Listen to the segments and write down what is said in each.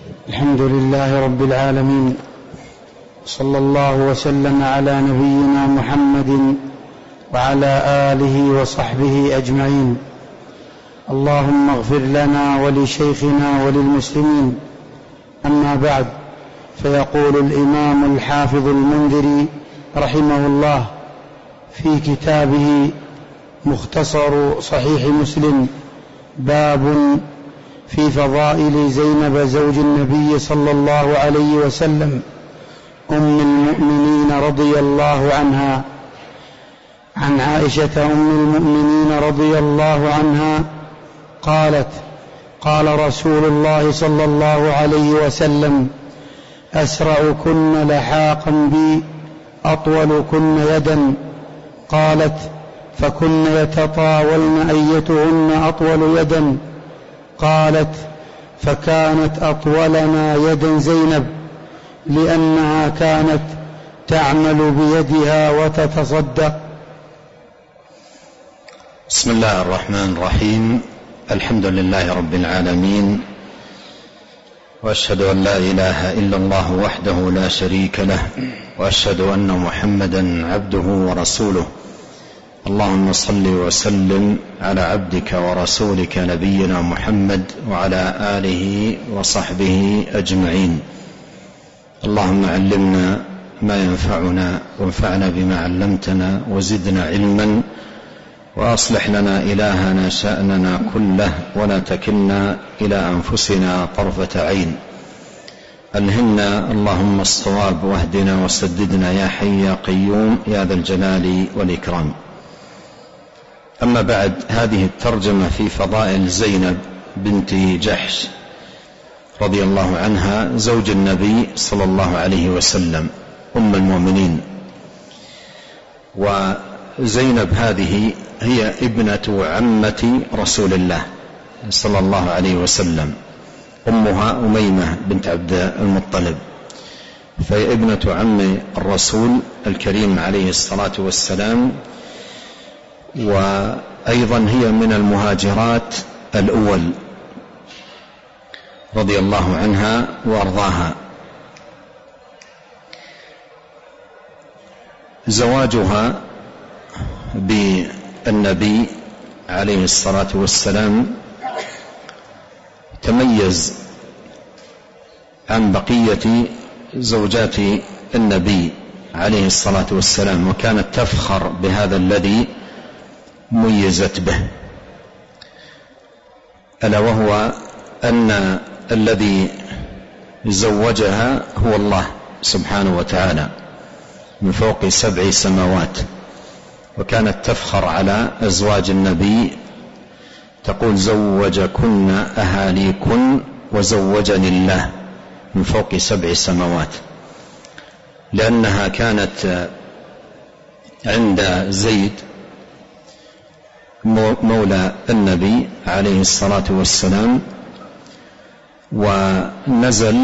الحمد لله رب العالمين، صلى الله وسلم على نبينا محمد وعلى آله وصحبه أجمعين. اللهم اغفر لنا ولشيخنا وللمسلمين. أما بعد، فيقول الإمام الحافظ المنذري رحمه الله في كتابه مختصر صحيح مسلم: باب في فضائل زينب زوج النبي صلى الله عليه وسلم أم المؤمنين رضي الله عنها. عن عائشة أم المؤمنين رضي الله عنها قالت: قال رسول الله صلى الله عليه وسلم: أسرعكن لحاقا بي أطولكن يدا. قالت: فكن يتطاولن أيتهن أطول يدا. قالت: فكانت أطولنا يدا زينب، لأنها كانت تعمل بيدها وتتصدق. بسم الله الرحمن الرحيم. الحمد لله رب العالمين، وأشهد أن لا إله إلا الله وحده لا شريك له، وأشهد أن محمدا عبده ورسوله. اللهم صل وسلم على عبدك ورسولك نبينا محمد وعلى آله وصحبه أجمعين. اللهم علمنا ما ينفعنا، وانفعنا بما علمتنا، وزدنا علما، وأصلح لنا إلهنا شأننا كله، ولا تكلنا إلى أنفسنا طرفة عين. ألهمنا اللهم الصواب، واهدنا وسددنا يا حي يا قيوم يا ذا الجلال والإكرام. أما بعد، هذه الترجمة في فضائل زينب بنت جحش رضي الله عنها زوج النبي صلى الله عليه وسلم أم المؤمنين. وزينب هذه هي ابنة عمة رسول الله صلى الله عليه وسلم، أمها أميمة بنت عبد المطلب، فهي ابنة عم الرسول الكريم عليه الصلاة والسلام، وأيضا هي من المهاجرات الأول رضي الله عنها وأرضاها. زواجها بالنبي عليه الصلاة والسلام تميز عن بقية زوجات النبي عليه الصلاة والسلام، وكانت تفخر بهذا الذي ميزت به، ألا وهو أن الذي زوجها هو الله سبحانه وتعالى من فوق 7 سماوات. وكانت تفخر على أزواج النبي، تقول: زوجكن أهاليكن وزوجني الله من فوق 7 سماوات، لأنها كانت عند زيد مولى النبي عليه الصلاة والسلام، ونزل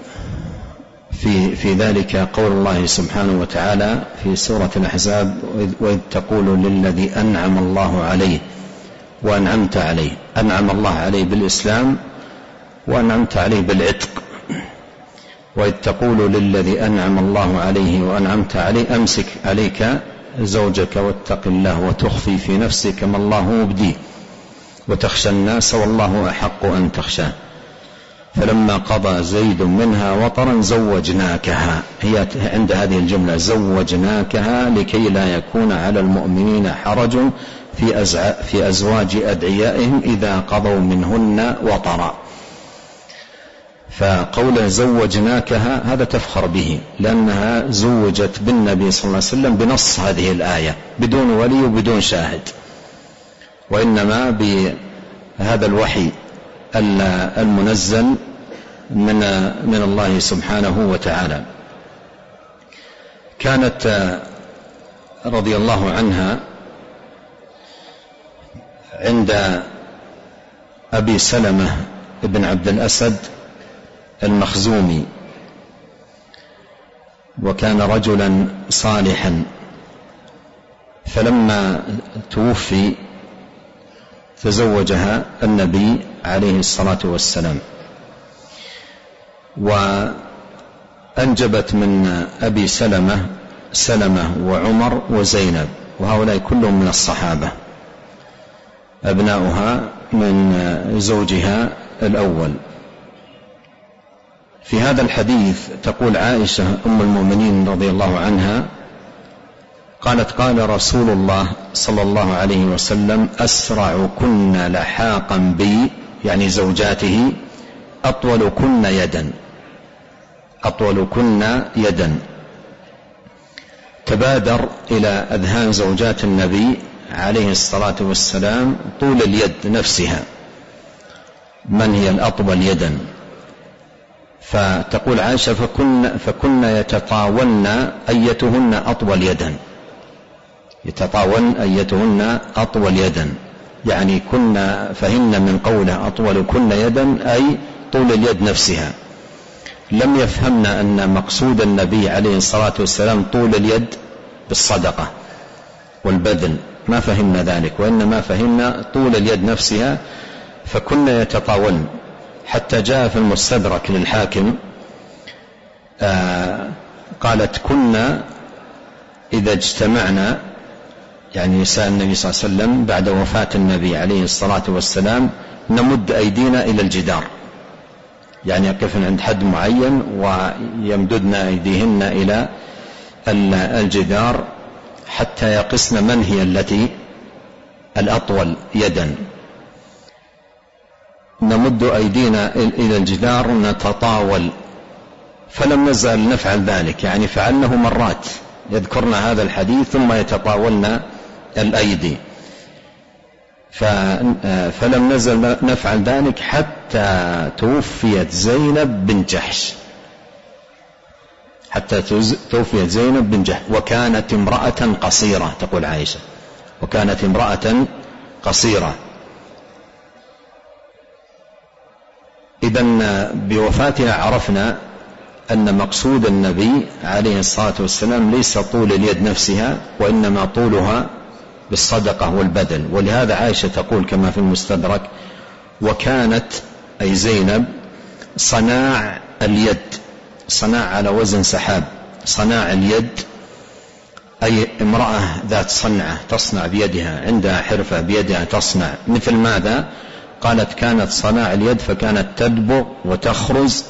في ذلك قول الله سبحانه وتعالى في سورة الأحزاب: وإذ تقول للذي أنعم الله عليه وأنعمت عليه. أنعم الله عليه بالإسلام، وأنعمت عليه بالعتق. وإذ تقول للذي أنعم الله عليه وأنعمت عليه: أمسك عليك زوجك واتق الله وتخفي في نفسك ما الله مبديه وتخشى الناس والله أحق أن تخشاه. فلما قضى زيد منها وطرا زوجناكها. هي عند هذه الجملة: زوجناكها لكي لا يكون على المؤمنين حرج في أزواج أدعيائهم إذا قضوا منهن وطرا. فقول زوجناكها هذا تفخر به، لأنها زوجت بالنبي صلى الله عليه وسلم بنص هذه الآية بدون ولي وبدون شاهد، وإنما بهذا الوحي المنزل من الله سبحانه وتعالى. كانت رضي الله عنها عند أبي سلمة بن عبد الأسد المخزومي، وكان رجلا صالحا، فلما توفي تزوجها النبي عليه الصلاة والسلام. وأنجبت من أبي سلمة وعمر وزينب، وهؤلاء كلهم من الصحابة، أبناؤها من زوجها الأول. في هذا الحديث تقول عائشة أم المؤمنين رضي الله عنها قالت: قال رسول الله صلى الله عليه وسلم: أسرع كن لحاقا بي، يعني زوجاته، أطول كن يدا. تبادر إلى أذهان زوجات النبي عليه الصلاة والسلام طول اليد نفسها، من هي الأطول يدا؟ فتقول عائشة: فكن يتطاولن أيتهن أطول يدا، يتطاولن أيتهن أطول يدا، يعني فهن من قوله أطول كن يدا أي طول اليد نفسها. لم يفهمن أن مقصود النبي عليه الصلاة والسلام طول اليد بالصدقة والبذل، ما فهمنا ذلك، وإنما فهمنا طول اليد نفسها. فكن يتطاولن، حتى جاء في المستدرك للحاكم قالت: كنا إذا اجتمعنا، يعني نساء النبي صلى الله عليه وسلم بعد وفاة النبي عليه الصلاة والسلام، نمد أيدينا إلى الجدار، يعني يقفن عند حد معين ويمددن أيديهن إلى الجدار حتى يقسن من هي التي الأطول يدا. نمد أيدينا إلى الجدار نتطاول، فلم نزل نفعل ذلك، يعني فعلنه مرات، يذكرن هذا الحديث ثم يتطاولن الأيدي، فلم نزل نفعل ذلك حتى توفيت زينب بن جحش، وكانت امرأة قصيرة، تقول عائشة: وكانت امرأة قصيرة. إذن بوفاتها عرفنا أن مقصود النبي عليه الصلاة والسلام ليس طول اليد نفسها، وإنما طولها بالصدقة والبذل. ولهذا عائشة تقول كما في المستدرك: وكانت أي زينب صناع اليد، صناع على وزن سحاب، صناع اليد أي امرأة ذات صنعة، تصنع بيدها، عندها حرفة بيدها تصنع. مثل ماذا؟ قالت: كانت صناع اليد، فكانت تدبغ وتخرز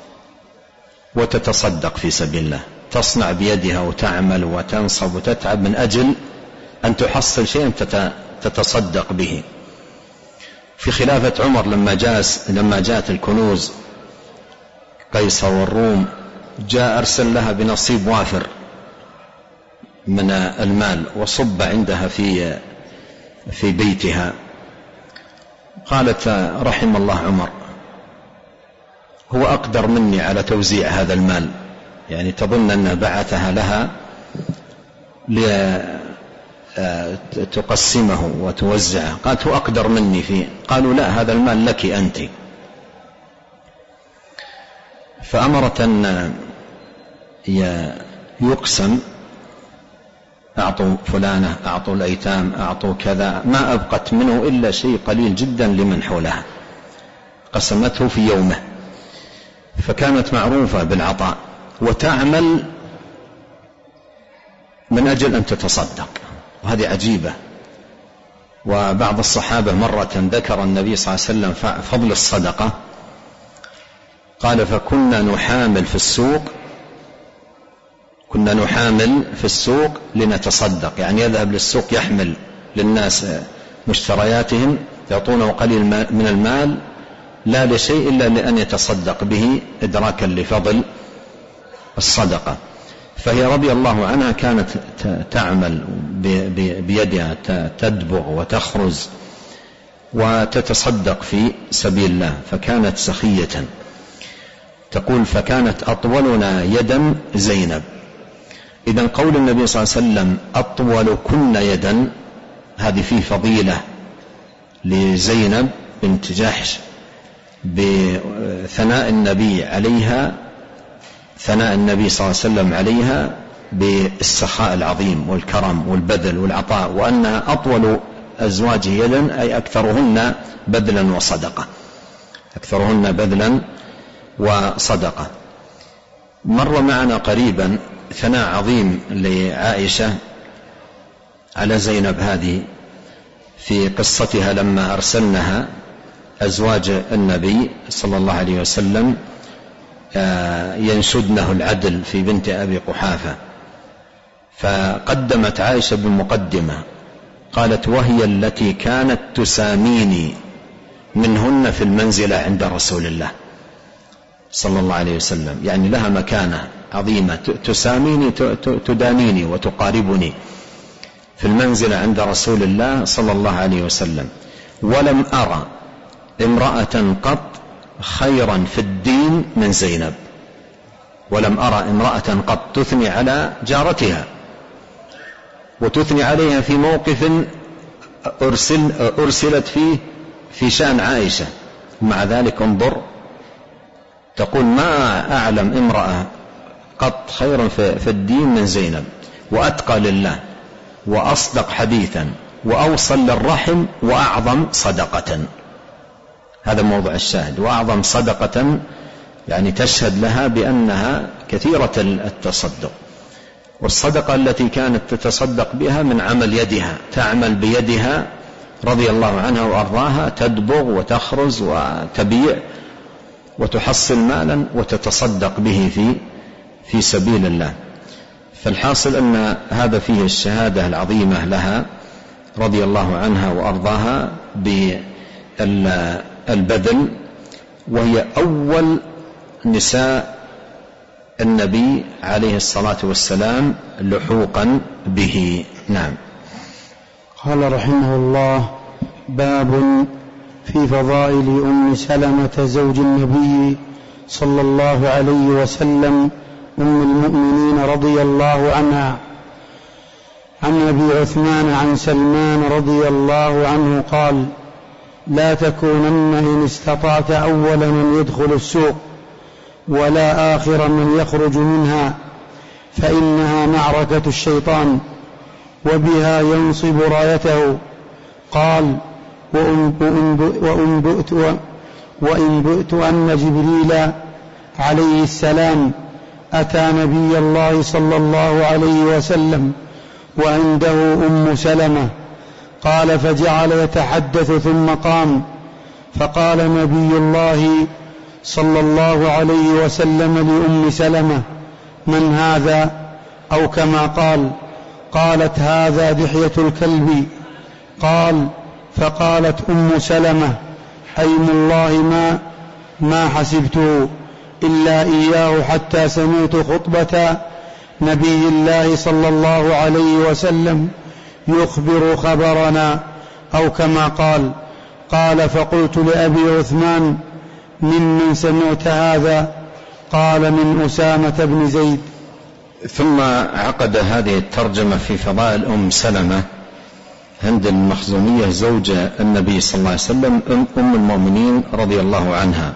وتتصدق في سبيل الله، تصنع بيدها وتعمل وتنصب وتتعب من أجل أن تحصل شيئا تتصدق به. في خلافة عمر لما جاءت الكنوز قيصر والروم، جاء أرسل لها بنصيب وافر من المال وصب عندها في بيتها. قالت: رحم الله عمر، هو أقدر مني على توزيع هذا المال، يعني تظن أنه بعثها لها لتقسمه وتوزعه. قالت: هو أقدر مني فيه. قالوا: لا، هذا المال لك أنت. فأمرت أن يقسم: أعطوا فلانة، أعطوا الأيتام، أعطوا كذا، ما أبقت منه إلا شيء قليل جدا لمن حولها، قسمته في يومه. فكانت معروفة بالعطاء وتعمل من أجل أن تتصدق، وهذه عجيبة. وبعض الصحابة مرة ذكر النبي صلى الله عليه وسلم فضل الصدقة، قال: فكنا نحامل في السوق لنتصدق، يعني يذهب للسوق يحمل للناس مشترياتهم، يعطونه قليل من المال لا لشيء إلا لأن يتصدق به إدراكا لفضل الصدقة. فهي رضي الله عنها كانت تعمل بيدها، تدبغ وتخرز وتتصدق في سبيل الله، فكانت سخية. تقول: فكانت أطولنا يدا زينب. إذن قول النبي صلى الله عليه وسلم: أطول كن يدا، هذه فيه فضيلة لزينب بنت جحش بثناء النبي عليها، ثناء النبي صلى الله عليه وسلم عليها بالسخاء العظيم والكرم والبذل والعطاء، وأنها أطول أزواجه يدا أي أكثرهن بذلا وصدقة، أكثرهن بذلا وصدقة. مر معنا قريبا ثناء عظيم لعائشة على زينب هذه في قصتها لما أرسلنها أزواج النبي صلى الله عليه وسلم ينشدنه العدل في بنت أبي قحافة، فقدمت عائشة بالمقدمة قالت: وهي التي كانت تساميني منهن في المنزلة عند رسول الله صلى الله عليه وسلم، يعني لها مكانة عظيمة، تساميني تدانيني وتقاربني في المنزلة عند رسول الله صلى الله عليه وسلم. ولم أرى امرأة قط خيرا في الدين من زينب، ولم أرى امرأة قط تثني على جارتها وتثني عليها في موقف أرسلت فيه في شأن عائشة، ومع ذلك انظر تقول: ما أعلم امرأة قط خيرا في الدين من زينب، وأتقى لله وأصدق حديثا وأوصل للرحم وأعظم صدقة. هذا موضع الشاهد، وأعظم صدقة يعني تشهد لها بأنها كثيرة التصدق. والصدقة التي كانت تتصدق بها من عمل يدها، تعمل بيدها رضي الله عنها وأرضاها، تدبغ وتخرز وتبيع وتحصل مالا وتتصدق به في سبيل الله. فالحاصل أن هذا فيه الشهادة العظيمة لها رضي الله عنها وأرضاها بالبذل، وهي أول نساء النبي عليه الصلاة والسلام لحوقا به. نعم. قال رحمه الله: باب في فضائل أم سلمة زوج النبي صلى الله عليه وسلم أم المؤمنين رضي الله عنها. عن أبي عثمان عن سلمان رضي الله عنه قال: لا تكونن إن استطعت أول من يدخل السوق ولا آخر من يخرج منها، فإنها معركة الشيطان وبها ينصب رايته. قال: وإن بؤت أن جبريل عليه السلام أتى نبي الله صلى الله عليه وسلم وعنده أم سلمة، قال: فجعل يتحدث ثم قام، فقال نبي الله صلى الله عليه وسلم لأم سلمة: من هذا؟ أو كما قال. قالت: هذا دحية الكلب. قال: فقالت أم سلمة: أيم الله ما حسبته إلا إياه، حتى سمعت خطبة نبي الله صلى الله عليه وسلم يخبر خبرنا، أو كما قال. قال: فقلت لأبي عثمان: ممن سمعت هذا؟ قال: من أسامة بن زيد. ثم عقد هذه الترجمة في فضائل أم سلمة هند المخزومية زوج النبي صلى الله عليه وسلم أم المؤمنين رضي الله عنها،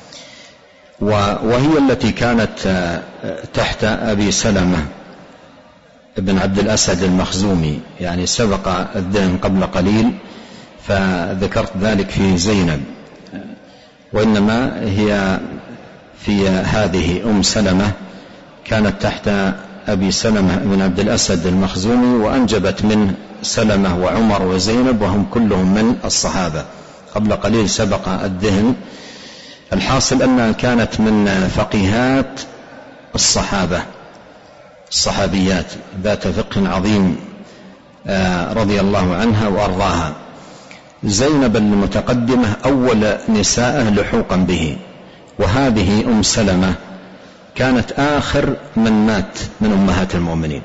وهي التي كانت تحت أبي سلمة ابن عبد الأسد المخزومي، يعني سبق الذهن قبل قليل فذكرت ذلك في زينب، وإنما هي في هذه أم سلمة كانت تحت أبي سلمة بن عبد الأسد المخزومي، وأنجبت من سلمة وعمر وزينب، وهم كلهم من الصحابة. قبل قليل سبق الذهن. الحاصل أنها كانت من فقيهات الصحابيات ذات فقه عظيم رضي الله عنها وأرضاها. زينب المتقدمة أول نساء لحوقا به، وهذه أم سلمة كانت آخر من مات من أمهات المؤمنين،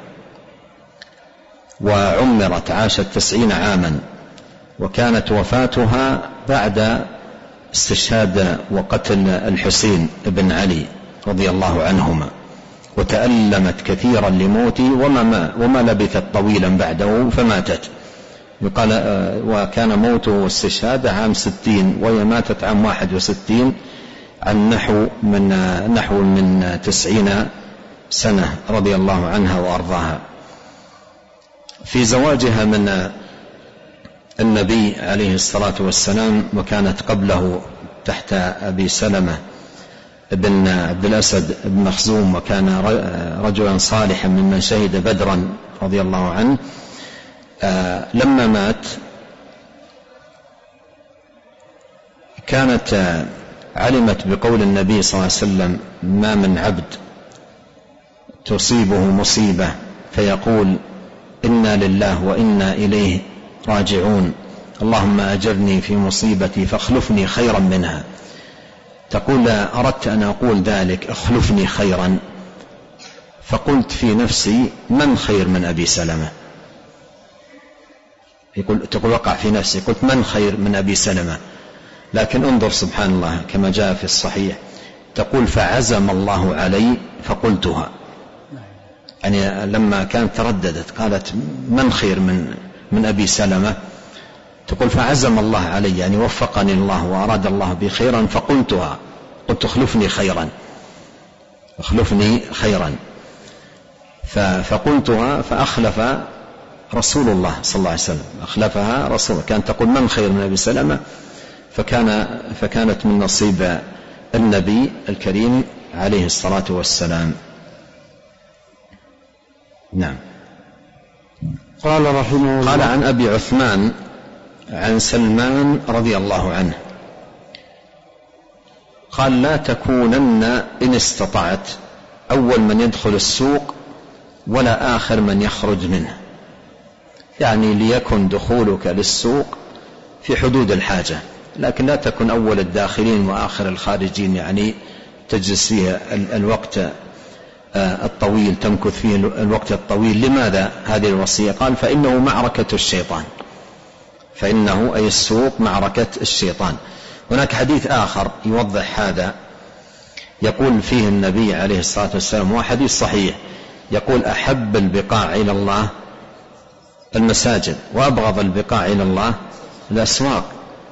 وعمرت عاشت 90 عاما، وكانت وفاتها بعد استشهاد وقتل الحسين بن علي رضي الله عنهما، وتألمت كثيرا لموته وما لبثت طويلا بعده فماتت. يقال وكان موته واستشهاده عام 60، وهي ماتت عام 61 عن نحو من 90 سنة رضي الله عنها وأرضاها. في زواجها من النبي عليه الصلاة والسلام، وكانت قبله تحت أبي سلمة بن عبد الأسد بن مخزوم، وكان رجلا صالحا ممن شهد بدرا رضي الله عنه، لما مات كانت علمت بقول النبي صلى الله عليه وسلم: ما من عبد تصيبه مصيبة فيقول: إنا لله وإنا إليه راجعون، اللهم أجرني في مصيبتي فاخلفني خيرا منها. تقول: أردت أن أقول ذلك اخلفني خيرا، فقلت في نفسي: من خير من أبي سلمة؟ تقول وقع في نفسي، قلت: من خير من أبي سلمة؟ لكن انظر سبحان الله كما جاء في الصحيح، تقول: فعزم الله علي فقلتها. يعني لما كانت ترددت قالت: من خير من أبي سلمة؟ تقول: فعزم الله علي، يعني وفقني الله وأراد الله بي خيرا فقلتها، قلت: اخلفني خيرا، اخلفني خيرا. فقلتها فأخلف رسول الله صلى الله عليه وسلم، أخلفها رسول الله. كانت تقول: من خير من أبي سلمة؟ فكانت من نصيب النبي الكريم عليه الصلاة والسلام. نعم. قال رحمه الله: قال عن أبي عثمان عن سلمان رضي الله عنه قال: لا تكونن إن استطعت أول من يدخل السوق ولا آخر من يخرج منه، يعني ليكن دخولك للسوق في حدود الحاجة، لكن لا تكن أول الداخلين وآخر الخارجين، يعني تجلس فيه الوقت الطويل، تمكث فيه الوقت الطويل. لماذا هذه الوصية؟ قال: فإنه معركة الشيطان، فإنه أي السوق معركة الشيطان. هناك حديث آخر يوضح هذا، يقول فيه النبي عليه الصلاة والسلام، هو حديث صحيح، يقول: أحب البقاع إلى الله المساجد، وأبغض البقاع إلى الله الأسواق.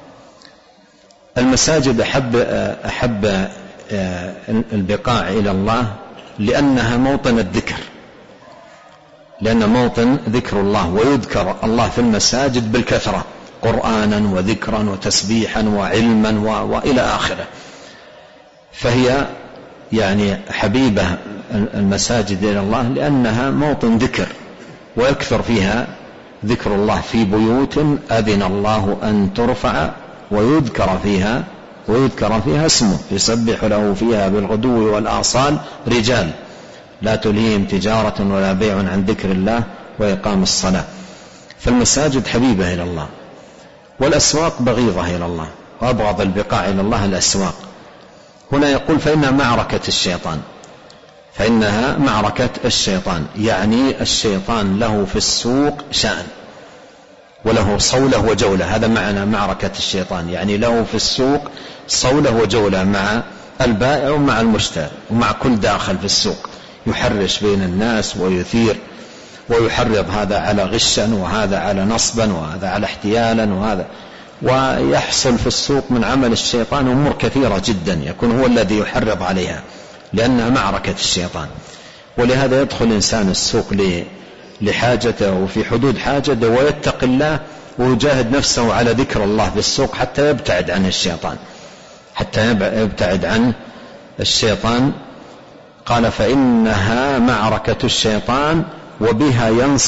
المساجد أحب البقاع إلى الله لأنها موطن الذكر، لأن موطن ذكر الله، ويذكر الله في المساجد بالكثرة، قرآنا وذكرا وتسبيحا وعلما وإلى آخره. فهي يعني حبيبة المساجد إلى الله لأنها موطن ذكر، ويكثر فيها ذكر الله، في بيوت أذن الله أن ترفع ويذكر فيها اسمه يسبح له فيها بالغدو والآصال رجال لا تلهيهم تجارة ولا بيع عن ذكر الله وإقام الصلاة. فالمساجد حبيبة إلى الله، والأسواق بغيضة إلى الله، وأبغض البقاع إلى الله الأسواق. هنا يقول: فإنها معركة الشيطان، فإنها معركة الشيطان، يعني الشيطان له في السوق شأن وله صولة وجولة. هذا معنى معركة الشيطان، يعني له في السوق صولة وجولة مع البائع ومع المشتري ومع كل داخل في السوق، يحرش بين الناس ويثير ويحرض هذا على غشا وهذا على نصبا وهذا على احتيالا وهذا، ويحصل في السوق من عمل الشيطان أمور كثيرة جدا يكون هو الذي يحرض عليها، لأنها معركة الشيطان. ولهذا يدخل الإنسان السوق لحاجته وفي حدود حاجته، ويتقي الله ويجاهد نفسه على ذكر الله في السوق حتى يبتعد عن الشيطان، حتى يبتعد عن الشيطان. قال: فإنها معركة الشيطان وبها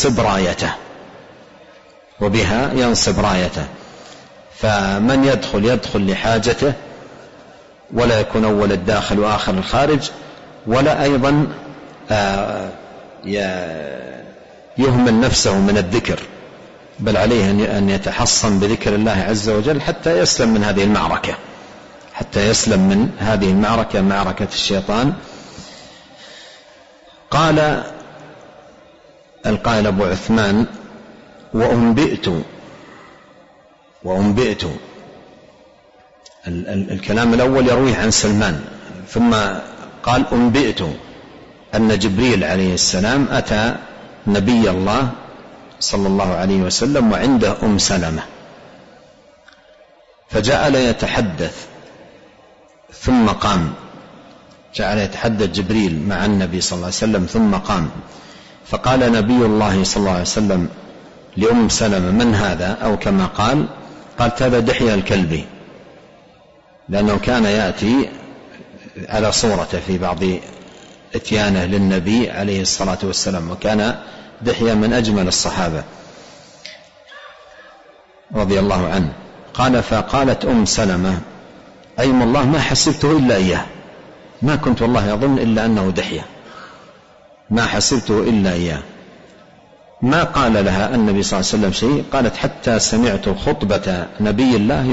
ينصب رايته، فمن يدخل لحاجته، ولا يكون أول الداخل وآخر الخارج، ولا أيضا يهمل نفسه من الذكر، بل عليه أن يتحصن بذكر الله عز وجل حتى يسلم من هذه المعركة، معركة الشيطان. قال القائل أبو عثمان: وأنبئت. الكلام الأول يرويه عن سلمان، ثم قال: أنبئت أن جبريل عليه السلام أتى نبي الله صلى الله عليه وسلم وعنده سلمة، فجعل يتحدث ثم قام، جعل يتحدث جبريل مع النبي صلى الله عليه وسلم ثم قام، فقال نبي الله صلى الله عليه وسلم سلمة: من هذا؟ أو كما قالت: هذا دحية الكلبي، لأنه كان يأتي على صورته في بعض اتيانه للنبي عليه الصلاة والسلام. وكان دحية من أجمل الصحابة رضي الله عنه. قال: فقالت أم سلمة: أيم الله ما حسبته إلا إياه، ما كنت والله أظن إلا أنه دحية، ما حسبته إلا إياه. ما قال لها النبي صلى الله عليه وسلم شيء. قالت: حتى سمعت خطبة نبي الله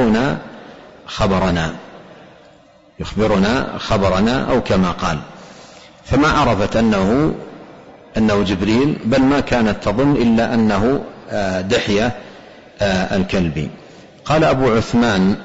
يخبرنا خبرنا أو كما قال. فما عرفت أنه جبريل، بل ما كانت تظن إلا أنه دحية الكلبي. قال أبو عثمان: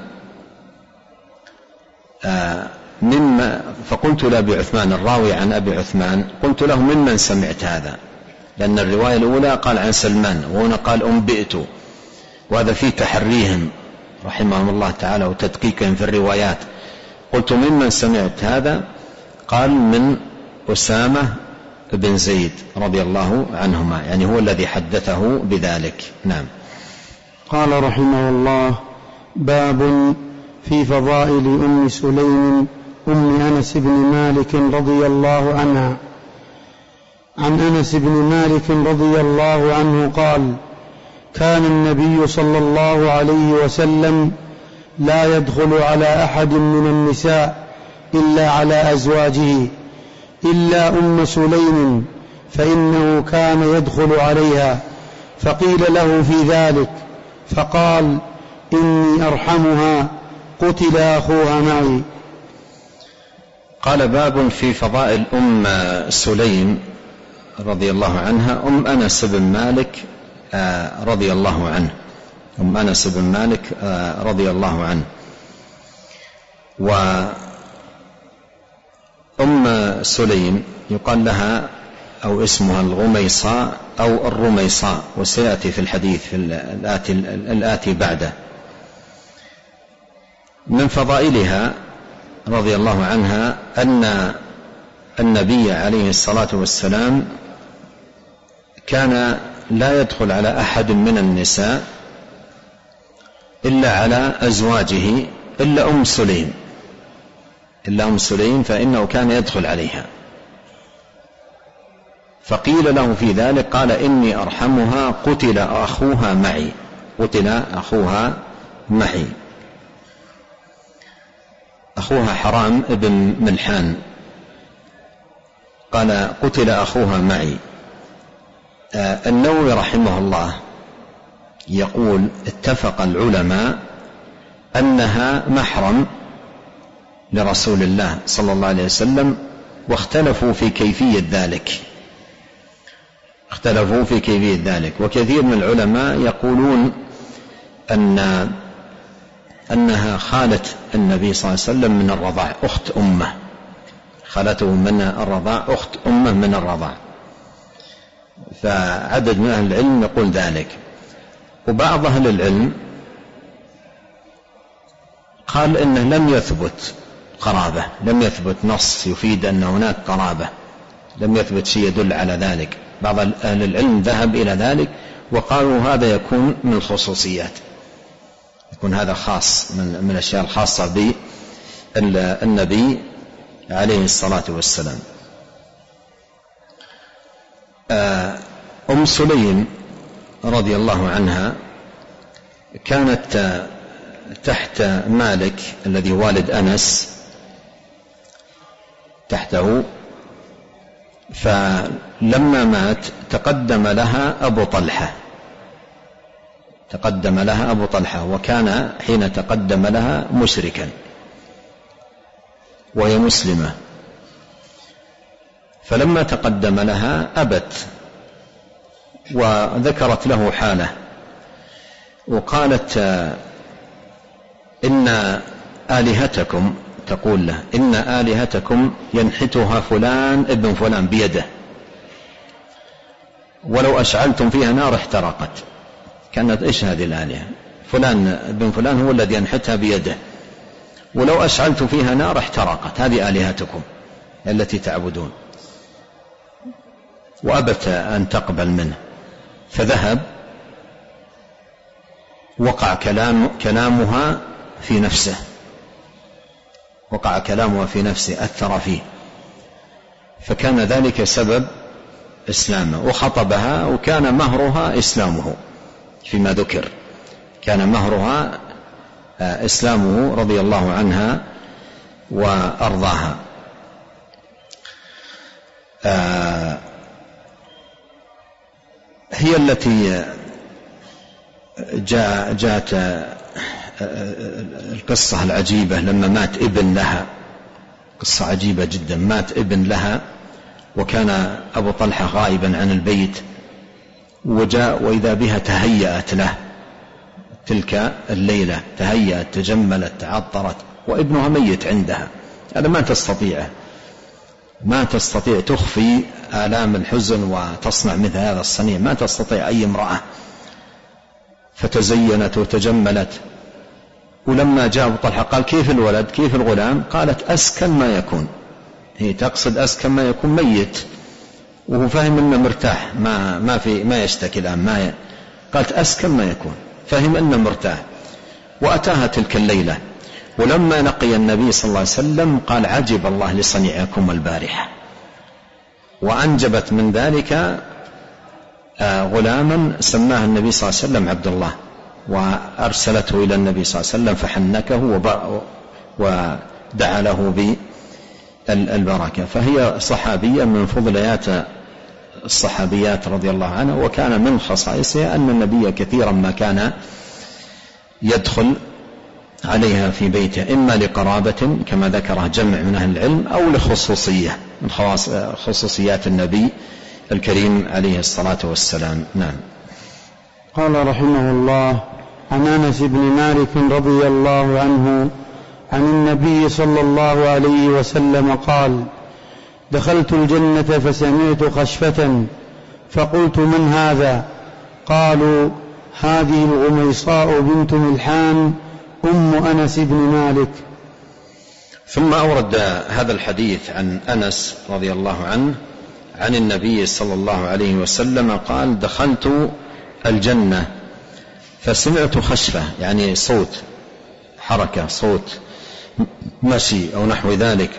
فقلت لأبي عثمان الراوي عن أبي عثمان، قلت له: ممن سمعت هذا؟ لأن الرواية الأولى قال عن سلمان، وهنا قال أنبئت، وهذا فيه تحريهم رحمهم الله تعالى وتدقيقهم في الروايات. قلت: ممن سمعت هذا؟ قال: من أسامة بن زيد رضي الله عنهما، يعني هو الذي حدثه بذلك. نعم. قال رحمه الله: باب في فضائل أم سليم أم أنس بن مالك رضي الله عنها. عن أنس بن مالك رضي الله عنه قال: كان النبي صلى الله عليه وسلم لا يدخل على أحد من النساء إلا على أزواجه إلا أم سليم، فإنه كان يدخل عليها. فقيل له في ذلك فقال: إني أرحمها، قتل أخوها معي. قال: باب في فضائل أم سليم رضي الله عنها أم أنس بن مالك رضي الله عنه، أم أنس بن مالك رضي الله عنه. وأم سليم يقال لها أو اسمها الغميصاء أو الرميصاء، وسيأتي في الحديث في الآتي بعده. من فضائلها رضي الله عنها أن النبي عليه الصلاة والسلام كان لا يدخل على أحد من النساء إلا على أزواجه إلا أم سليم فإنه كان يدخل عليها. فقيل له في ذلك قال: إني أرحمها، قتل أخوها معي. أخوها حرام ابن ملحان، قال: قتل أخوها معي. النووي رحمه الله يقول: اتفق العلماء أنها محرم لرسول الله صلى الله عليه وسلم، واختلفوا في كيفية ذلك. وكثير من العلماء يقولون أنها خالة النبي صلى الله عليه وسلم من الرضاع، أخت أمه، خالته من الرضاع، أخت أمه من الرضاع. فعدد من أهل العلم يقول ذلك. وبعض أهل العلم قال إنه لم يثبت قرابة، لم يثبت نص يفيد أن هناك قرابة، لم يثبت شيء يدل على ذلك. بعض أهل العلم ذهب إلى ذلك وقالوا هذا يكون من الخصوصيات، يكون هذا خاص من الأشياء الخاصة بالنبي عليه الصلاة والسلام. أم سليم رضي الله عنها كانت تحت مالك الذي والد أنس تحته، فلما مات تقدم لها أبو طلحة، وكان حين تقدم لها مشركا وهي مسلمة، فلما تقدم لها أبت وذكرت له حاله وقالت: إن آلهتكم، تقول له: إن آلهتكم ينحتها فلان ابن فلان بيده، ولو أشعلتم فيها نار احترقت. كانت إيش هذه الآلهة؟ فلان ابن فلان هو الذي ينحتها بيده، ولو أشعلت فيها نار احترقت. هذه آلهتكم التي تعبدون. وأبت أن تقبل منه، فذهب، وقع كلامها في نفسه، وقع كلامها في نفسه، أثر فيه، فكان ذلك سبب إسلامه. وخطبها وكان مهرها إسلامه، فيما ذكر كان مهرها إسلامه رضي الله عنها وأرضاها. هي التي جاءت القصة العجيبة لما مات ابن لها، قصة عجيبة جدا. مات ابن لها وكان أبو طلحة غائبا عن البيت، وجاء وإذا بها تهيأت له تلك الليلة، تهيأت تجملت تعطرت وابنها ميت عندها. هذا ما تستطيع تخفي آلام الحزن وتصنع مثل هذا الصنيع، ما تستطيع أي امرأة، فتزينت وتجملت. ولما جاء أبو طلحة قال كيف الولد كيف الغلام؟ قالت أسكن ما يكون، هي تقصد أسكن ما يكون، ميت وهو فهم أنه مرتاح، ما يشتكي الآن، قالت أسكن ما يكون، فهم أنه مرتاح. وأتاها تلك الليلة، ولما لقي النبي صلى الله عليه وسلم قال عجب الله لصنيعكم البارحة، وأنجبت من ذلك غلاما سماه النبي صلى الله عليه وسلم عبد الله، وأرسلته إلى النبي صلى الله عليه وسلم فحنكه ودعا له بالبركة. فهي صحابية من فضليات الصحابيات رضي الله عنها. وكان من خصائصها أن النبي كثيرا ما كان يدخل عليها في بيته، إما لقرابة كما ذكره جمع من أهل العلم، أو لخصوصية من خصوصيات النبي الكريم عليه الصلاة والسلام. نعم. قال رحمه الله: عن أنس بن مالك رضي الله عنه عن النبي صلى الله عليه وسلم قال: دخلت الجنة فسمعت خشفة فقلت: من هذا؟ قالوا: هذه الغميصاء بنت ملحان أم أنس بن مالك. ثم أورد هذا الحديث عن أنس رضي الله عنه عن النبي صلى الله عليه وسلم قال: دخلت الجنة فسمعت خشفة، يعني صوت حركة، صوت مشي أو نحو ذلك،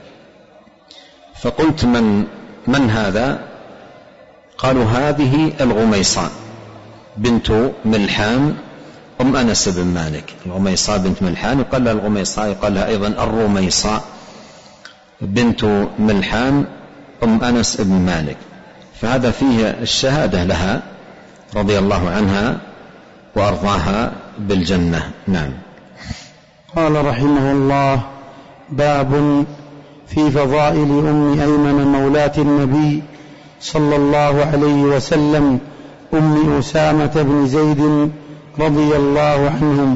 فقلت: من هذا؟ قالوا: هذه الغميصاء بنت ملحان أم أنس بن مالك. الغميصاء بنت ملحان يقال لها الغميصاء، يقال لها أيضا الرميصاء بنت ملحان أم أنس بن مالك. فهذا فيه الشهادة لها رضي الله عنها وأرضاها بالجنة. نعم. قال رحمه الله: باب في فضائل أم أيمن مولاة النبي صلى الله عليه وسلم أم أسامة بن زيد رضي الله عنهم.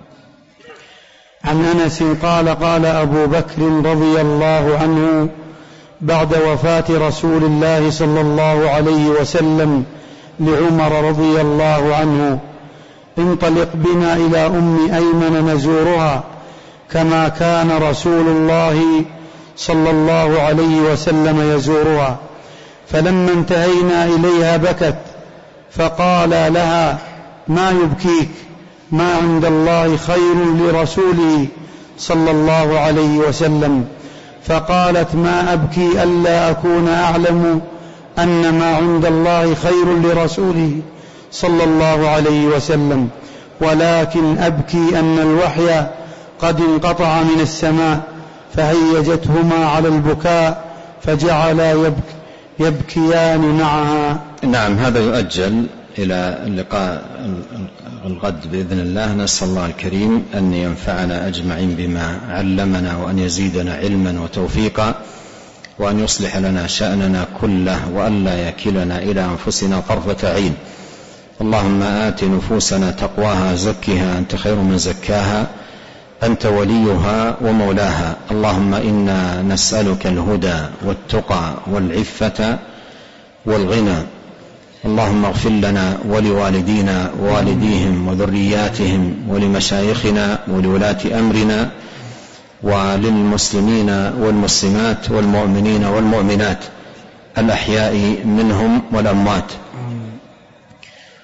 عن أنس قال: قال أبو بكر رضي الله عنه بعد وفاة رسول الله صلى الله عليه وسلم لعمر رضي الله عنه: انطلق بنا إلى أم أيمن نزورها كما كان رسول الله صلى الله عليه وسلم يزورها. فلما انتهينا إليها بكت، فقال لها: ما يبكيك؟ ما عند الله خير لرسوله صلى الله عليه وسلم. فقالت: ما أبكي ألا أكون أعلم أن ما عند الله خير لرسوله صلى الله عليه وسلم، ولكن أبكي أن الوحي قد انقطع من السماء فهيجتهما على البكاء فجعلا يبكيان معها. نعم. هذا يؤجل إلى اللقاء الغد بإذن الله. نسأل الله الكريم أن ينفعنا أجمعين بما علمنا، وأن يزيدنا علما وتوفيقا، وأن يصلح لنا شأننا كله، وأن لا يكلنا إلى أنفسنا طرفة عين. اللهم آت نفوسنا تقواها زكها أنت خير من زكاها أنت وليها ومولاها. اللهم إنا نسألك الهدى والتقى والعفة والغنى. اللهم اغفر لنا ولوالدينا ووالديهم وذرياتهم ولمشايخنا ولولاة أمرنا وللمسلمين والمسلمات والمؤمنين والمؤمنات الأحياء منهم والأموات.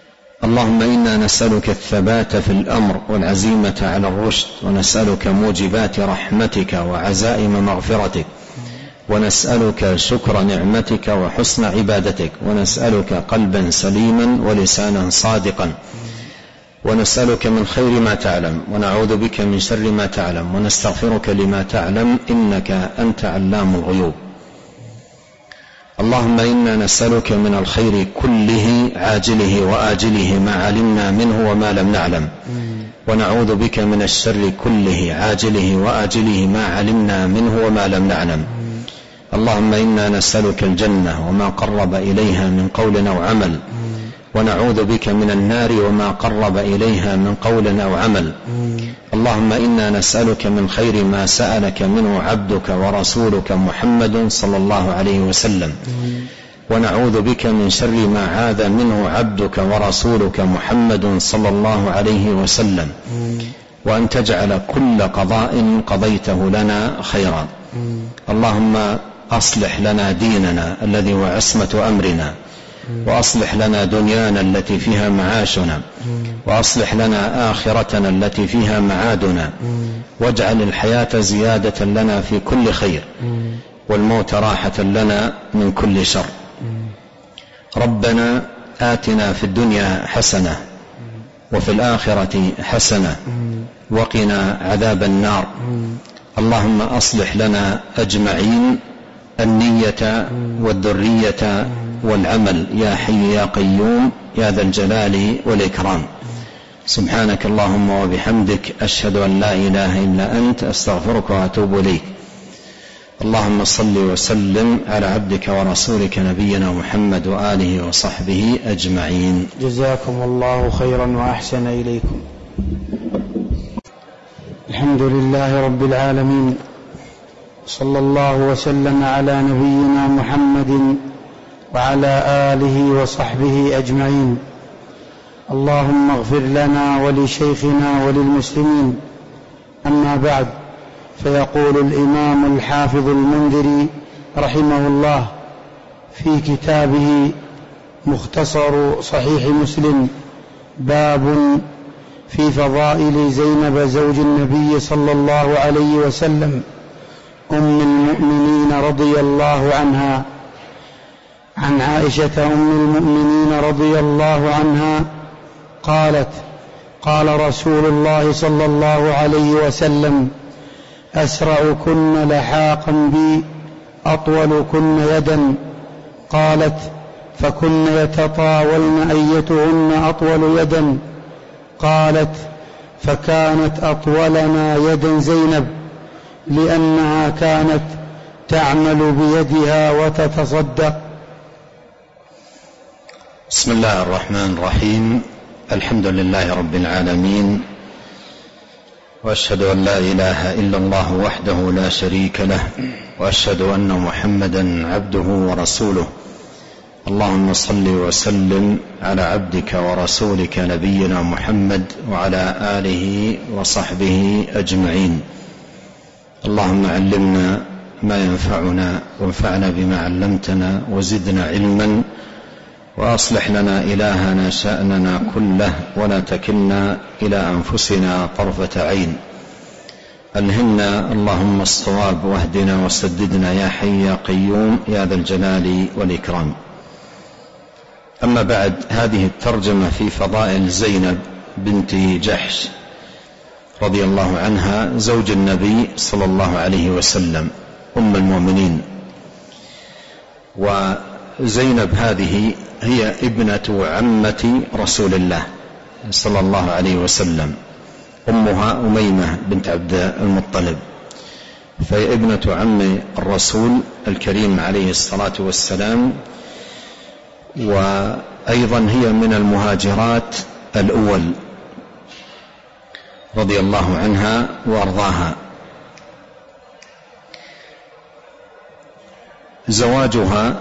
اللهم إنا نسألك الثبات في الأمر والعزيمة على الرشد، ونسألك موجبات رحمتك وعزائم مغفرتك، ونسألك شكر نعمتك وحسن عبادتك، ونسألك قلبا سليما ولسانا صادقا، ونسألك من خير ما تعلم، ونعوذ بك من شر ما تعلم، ونستغفرك لما تعلم، إنك أنت علام الغيوب. اللهم إنا نسألك من الخير كله عاجله وآجله ما علمنا منه وما لم نعلم، ونعوذ بك من الشر كله عاجله وآجله ما علمنا منه وما لم نعلم. اللهم إنا نسألك الجنة وما قرب إليها من قول أو عمل، ونعوذ بك من النار وما قرب إليها من قول أو عمل. اللهم إنا نسألك من خير ما سألك منه عبدك ورسولك محمد صلى الله عليه وسلم، ونعوذ بك من شر ما عاذ منه عبدك ورسولك محمد صلى الله عليه وسلم، وأن تجعل كل قضاء قضيته لنا خيرا. اللهم أصلح لنا ديننا الذي هو عصمة أمرنا، وأصلح لنا دنيانا التي فيها معاشنا، وأصلح لنا آخرتنا التي فيها معادنا، واجعل الحياة زيادة لنا في كل خير، والموت راحة لنا من كل شر. ربنا آتنا في الدنيا حسنة وفي الآخرة حسنة وقنا عذاب النار. اللهم أصلح لنا أجمعين النية والذرية والعمل يا حي يا قيوم يا ذا الجلال والإكرام. سبحانك اللهم وبحمدك، أشهد أن لا إله إلا أنت، أستغفرك وأتوب إليك. اللهم صل وسلم على عبدك ورسولك نبينا محمد وآله وصحبه أجمعين. جزاكم الله خيرا وأحسن إليكم. الحمد لله رب العالمين، صلى الله وسلم على نبينا محمد وعلى آله وصحبه أجمعين. اللهم اغفر لنا ولشيخنا وللمسلمين. أما بعد، فيقول الإمام الحافظ المنذري رحمه الله في كتابه مختصر صحيح مسلم: باب في فضائل زينب زوج النبي صلى الله عليه وسلم أم المؤمنين رضي الله عنها. عن عائشة أم المؤمنين رضي الله عنها قالت: قال رسول الله صلى الله عليه وسلم: أسرعكن لحاقا بي أطولكن يدا. قالت: فكن يتطاولن أيتهن أطول يدا. قالت: فكانت أطولنا يدا زينب، لأنها كانت تعمل بيدها وتتصدق. بسم الله الرحمن الرحيم. الحمد لله رب العالمين، وأشهد أن لا إله إلا الله وحده لا شريك له، وأشهد أن محمدا عبده ورسوله. اللهم صل وسلم على عبدك ورسولك نبينا محمد وعلى آله وصحبه أجمعين. اللهم علمنا ما ينفعنا، وانفعنا بما علمتنا، وزدنا علما، وأصلح لنا إلهنا شأننا كله، ولا تكلنا إلى أنفسنا طرفة عين. ألهمنا اللهم الصواب، واهدنا وسددنا يا حي يا قيوم يا ذا الجلال والإكرام. أما بعد، هذه الترجمة في فضائل زينب بنت جحش رضي الله عنها زوج النبي صلى الله عليه وسلم أم المؤمنين. وزينب هذه هي ابنة عمة رسول الله صلى الله عليه وسلم، أمها أميمة بنت عبد المطلب، فهي ابنة عم الرسول الكريم عليه الصلاة والسلام، وأيضا هي من المهاجرات الأول رضي الله عنها وأرضاها. زواجها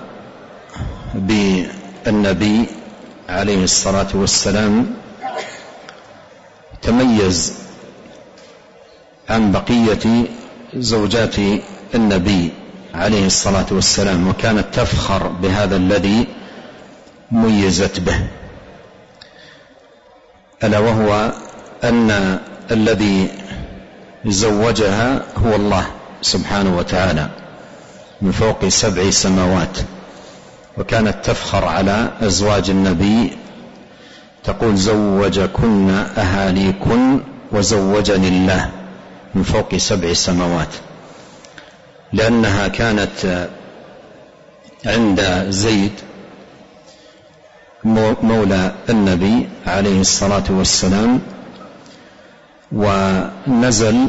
بالنبي عليه الصلاة والسلام تميز عن بقية زوجات النبي عليه الصلاة والسلام، وكانت تفخر بهذا الذي ميزت به. ألا وهو أن الذي زوجها هو الله سبحانه وتعالى من فوق 7 سماوات. وكانت تفخر على أزواج النبي تقول: زوجكن أهاليكن وزوجني الله من فوق 7 سماوات، لأنها كانت عند زيد مولى النبي عليه الصلاة والسلام، ونزل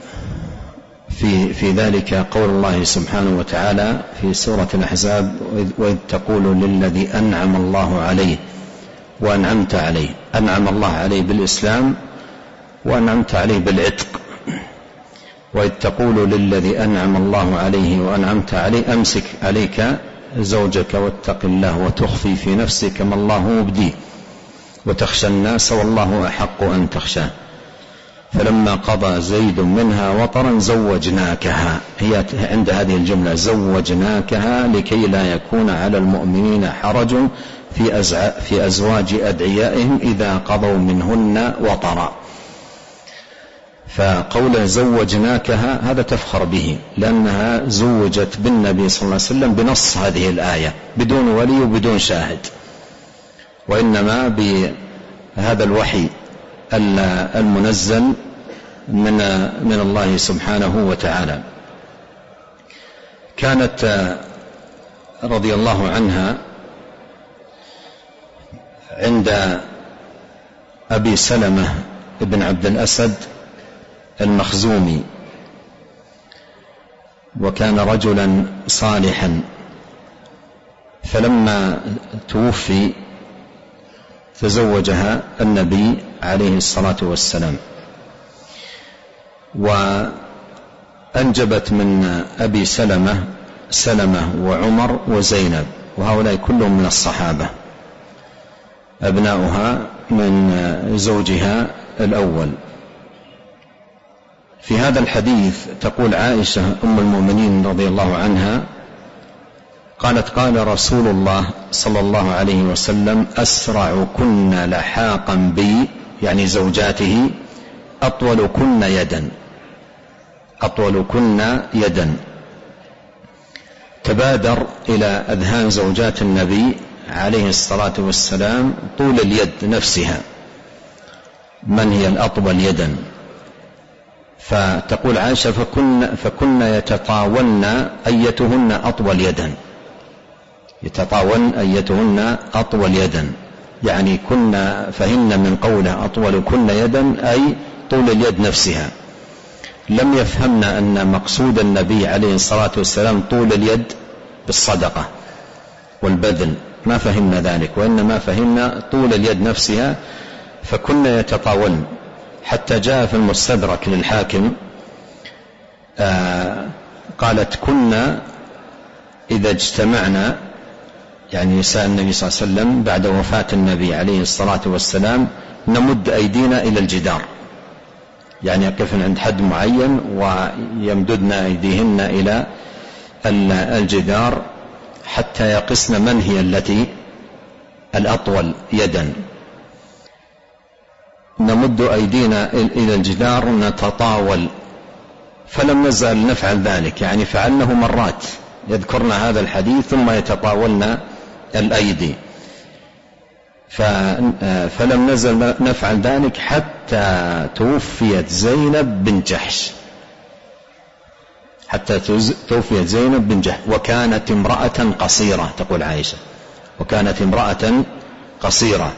في ذلك قول الله سبحانه وتعالى في سورة الأحزاب: وإذ تقول للذي أنعم الله عليه وأنعمت عليه. أنعم الله عليه بالإسلام وأنعمت عليه بالعتق. وإذ تقول للذي أنعم الله عليه وأنعمت عليه: أمسك عليك زوجك واتق الله وتخفي في نفسك ما الله مبديه وتخشى الناس والله أحق أن تخشاه فلما قضى زيد منها وطرا زوجناكها. هي عند هذه الجملة: زوجناكها لكي لا يكون على المؤمنين حرج في أزواج أدعيائهم إذا قضوا منهن وطرا. فقول زوجناكها هذا تفخر به، لأنها زوجت بالنبي صلى الله عليه وسلم بنص هذه الآية بدون ولي وبدون شاهد، وإنما بهذا الوحي المنزل من الله سبحانه وتعالى. كانت رضي الله عنها عند أبي سلمة بن عبد الأسد المخزومي، وكان رجلا صالحا، فلما توفي تزوجها النبي عليه الصلاة والسلام، وأنجبت من أبي سلمة وعمر وزينب، وهؤلاء كلهم من الصحابة أبناؤها من زوجها الأول. في هذا الحديث تقول عائشة أم المؤمنين رضي الله عنها قالت: قال رسول الله صلى الله عليه وسلم: أسرعكن لحاقا بي، يعني زوجاته، أطولكن يدا. تبادر إلى أذهان زوجات النبي عليه الصلاة والسلام طول اليد نفسها، من هي الأطول يدا؟ فتقول عائشة: فكن يتطاولن أيتهن أطول يدا، يتطاولن أيتهن أطول يدا، يعني فهن من قوله أطولكن يدا أي طول اليد نفسها. لم يفهمن أن مقصود النبي عليه الصلاة والسلام طول اليد بالصدقة والبذل، ما فهمنا ذلك، وإنما فهمنا طول اليد نفسها. فكن يتطاولن، حتى جاء في المستدرك للحاكم قالت: كنا إذا اجتمعنا، يعني نساء النبي صلى الله عليه وسلم بعد وفاة النبي عليه الصلاة والسلام، نمد أيدينا إلى الجدار، يعني يقفن عند حد معين ويمددن أيديهن إلى الجدار حتى يقسن من هي التي الأطول يدا. نمد أيدينا إلى الجدار نتطاول، فلم نزل نفعل ذلك، يعني فعلنه مرات، يذكرن هذا الحديث ثم يتطاولن الأيدي، فلم نزل نفعل ذلك حتى توفيت زينب بن جحش، وكانت امرأة قصيرة، تقول عائشة: وكانت امرأة قصيرة.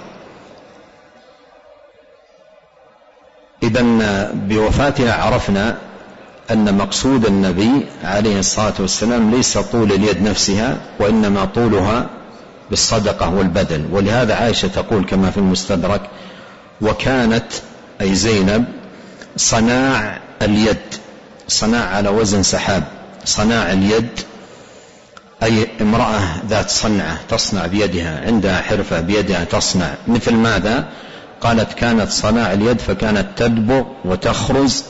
إذن بوفاتها عرفنا أن مقصود النبي عليه الصلاة والسلام ليس طول اليد نفسها، وإنما طولها بالصدقة والبذل. ولهذا عائشة تقول كما في المستدرك: وكانت أي زينب صناع اليد، صناع على وزن سحاب، صناع اليد أي امرأة ذات صنعة تصنع بيدها، عندها حرفة بيدها تصنع. مثل ماذا؟ قالت: كانت صناع اليد، فكانت تدبغ وتخرز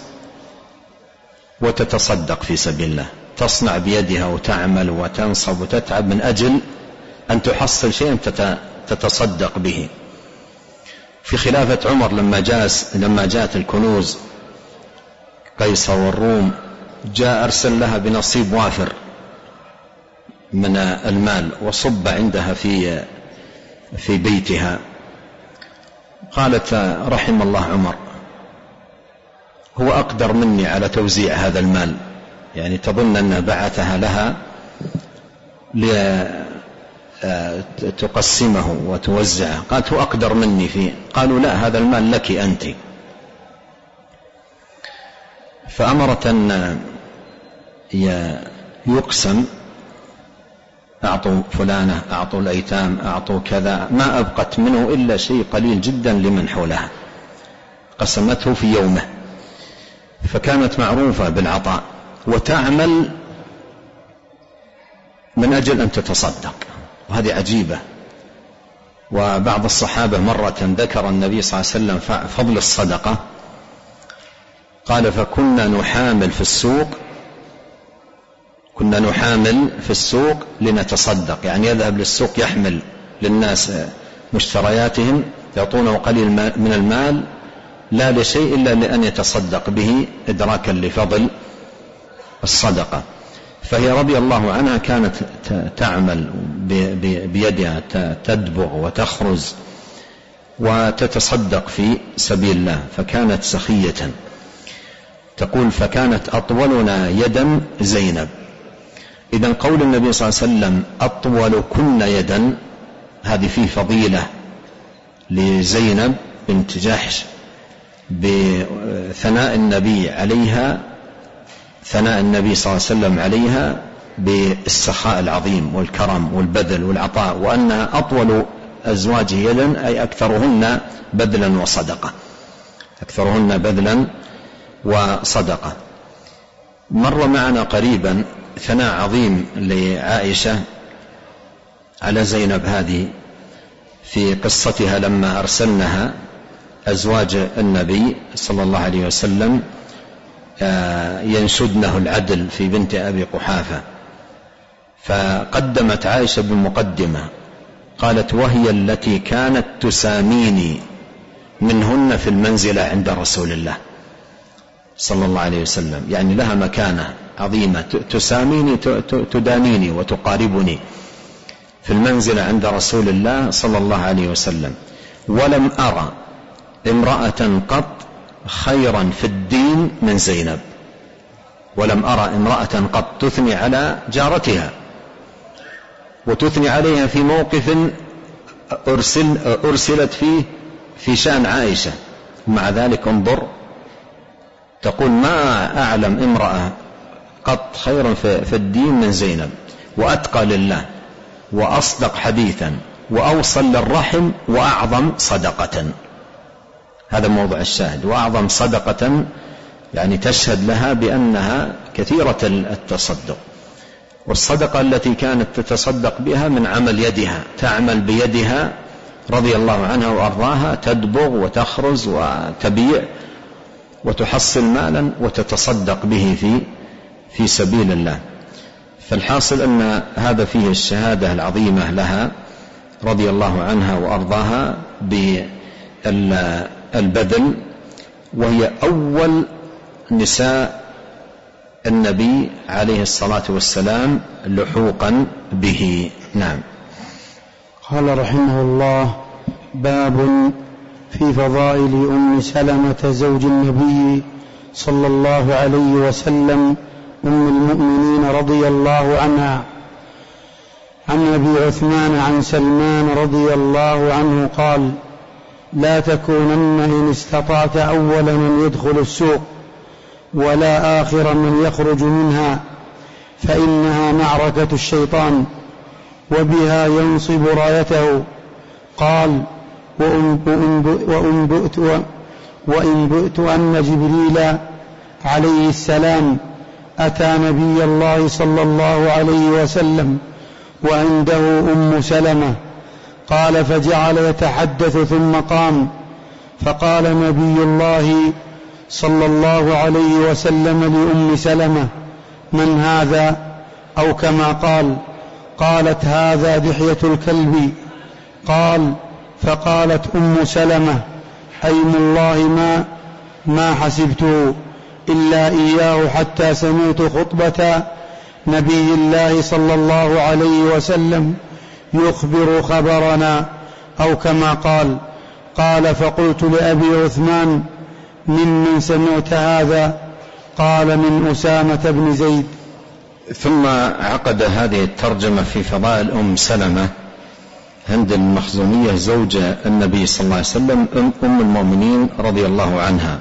وتتصدق في سبيل الله، تصنع بيدها وتعمل وتنصب وتتعب من أجل أن تحصل شيئا تتصدق به. في خلافة عمر لما جاءت الكنوز قيصر والروم، جاء أرسل لها بنصيب وافر من المال وصب عندها في بيتها. قالت رحم الله عمر، هو أقدر مني على توزيع هذا المال، يعني تظن أنه بعثها لها لتقسمه وتوزعه. قالت هو أقدر مني فيه. قالوا لا، هذا المال لك أنت. فأمرت أن يقسم، أعطوا فلانة، أعطوا الأيتام، أعطوا كذا، ما أبقت منه إلا شيء قليل جدا لمن حولها، قسمته في يومه. فكانت معروفة بالعطاء وتعمل من أجل أن تتصدق، وهذه عجيبة. وبعض الصحابة مرة ذكر النبي صلى الله عليه وسلم فضل الصدقة، قال فكنا نحامل في السوق لنتصدق، يعني يذهب للسوق يحمل للناس مشترياتهم، يعطونه قليل من المال لا لشيء إلا لأن يتصدق به إدراكا لفضل الصدقة. فهي رضي الله عنها كانت تعمل بيدها، تدبغ وتخرز وتتصدق في سبيل الله، فكانت سخية. تقول فكانت أطولنا يدا زينب. إذن قول النبي صلى الله عليه وسلم أطول كن يدا، هذه فيه فضيلة لزينب بنت جحش بثناء النبي عليها، ثناء النبي صلى الله عليه وسلم عليها بالسخاء العظيم والكرم والبذل والعطاء، وأنها أطول أزواجه يدا أي أكثرهن بذلا وصدقة. مر معنا قريبا ثناء عظيم لعائشة على زينب هذه في قصتها لما أرسلنها أزواج النبي صلى الله عليه وسلم ينشدنه العدل في بنت أبي قحافة. فقدمت عائشة بالمقدمة، قالت وهي التي كانت تساميني منهن في المنزلة عند رسول الله صلى الله عليه وسلم، يعني لها مكانة عظيمة، تساميني تدانيني وتقاربني في المنزلة عند رسول الله صلى الله عليه وسلم. ولم أرى امرأة قط خيرا في الدين من زينب، ولم أرى امرأة قط تثني على جارتها وتثني عليها في موقف أرسلت فيه في شأن عائشة، ومع ذلك انظر تقول ما أعلم امرأة قط خيرا في الدين من زينب، وأتقى لله وأصدق حديثا وأوصل للرحم وأعظم صدقة. هذا موضوع الشاهد، وأعظم صدقة يعني تشهد لها بأنها كثيرة التصدق. والصدقة التي كانت تتصدق بها من عمل يدها، تعمل بيدها رضي الله عنها وأرضاها، تدبغ وتخرز وتبيع وتحصل مالا وتتصدق به في سبيل الله. فالحاصل أن هذا فيه الشهادة العظيمة لها رضي الله عنها وأرضاها بالبذل، وهي أول نساء النبي عليه الصلاة والسلام لحوقا به. نعم. قال رحمه الله باب في فضائل أم سلمة زوج النبي صلى الله عليه وسلم أم المؤمنين رضي الله عنها. عن أبي عثمان عن سلمان رضي الله عنه قال لا تكونن إن استطعت أول من يدخل السوق ولا آخر من يخرج منها، فإنها معركة الشيطان وبها ينصب رايته. قال وإن بؤت أن جبريل عليه السلام أتى نبي الله صلى الله عليه وسلم وعنده أم سلمة، قال فجعل يتحدث ثم قام، فقال نبي الله صلى الله عليه وسلم لأم سلمة من هذا؟ أو كما قال، قالت هذا دحية الكلب. قال فقالت أم سلمة أيم الله ما حسبته إلا إياه حتى سمعت خطبة نبي الله صلى الله عليه وسلم يخبر خبرنا أو كما قال فقلت لأبي عثمان ممن سمعت هذا؟ قال من أسامة بن زيد. ثم عقد هذه الترجمة في فضائل أم سلمة هند المخزومية زوج النبي صلى الله عليه وسلم أم المؤمنين رضي الله عنها،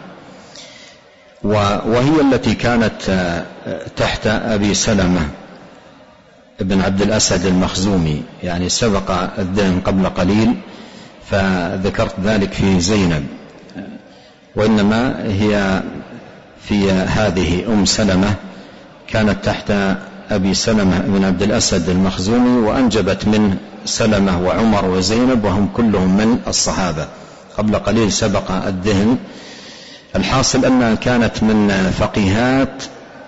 وهي التي كانت تحت أبي سلمة ابن عبد الأسد المخزومي، يعني سبق الدين قبل قليل فذكرت ذلك في زينب، وإنما هي في هذه أم سلمة كانت تحت أبي سلمة بن عبد الأسد المخزومي، وأنجبت منه سلمة وعمر وزينب وهم كلهم من الصحابة. قبل قليل سبق الدهن. الحاصل أنها كانت من فقيهات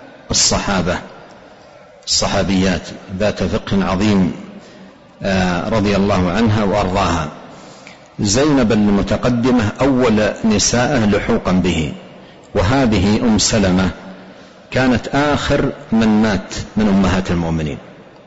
الصحابيات ذات فقه عظيم رضي الله عنها وأرضاها. زينب المتقدمة أول نساءه لحوقا به، وهذه أم سلمة كانت آخر من مات من أمهات المؤمنين،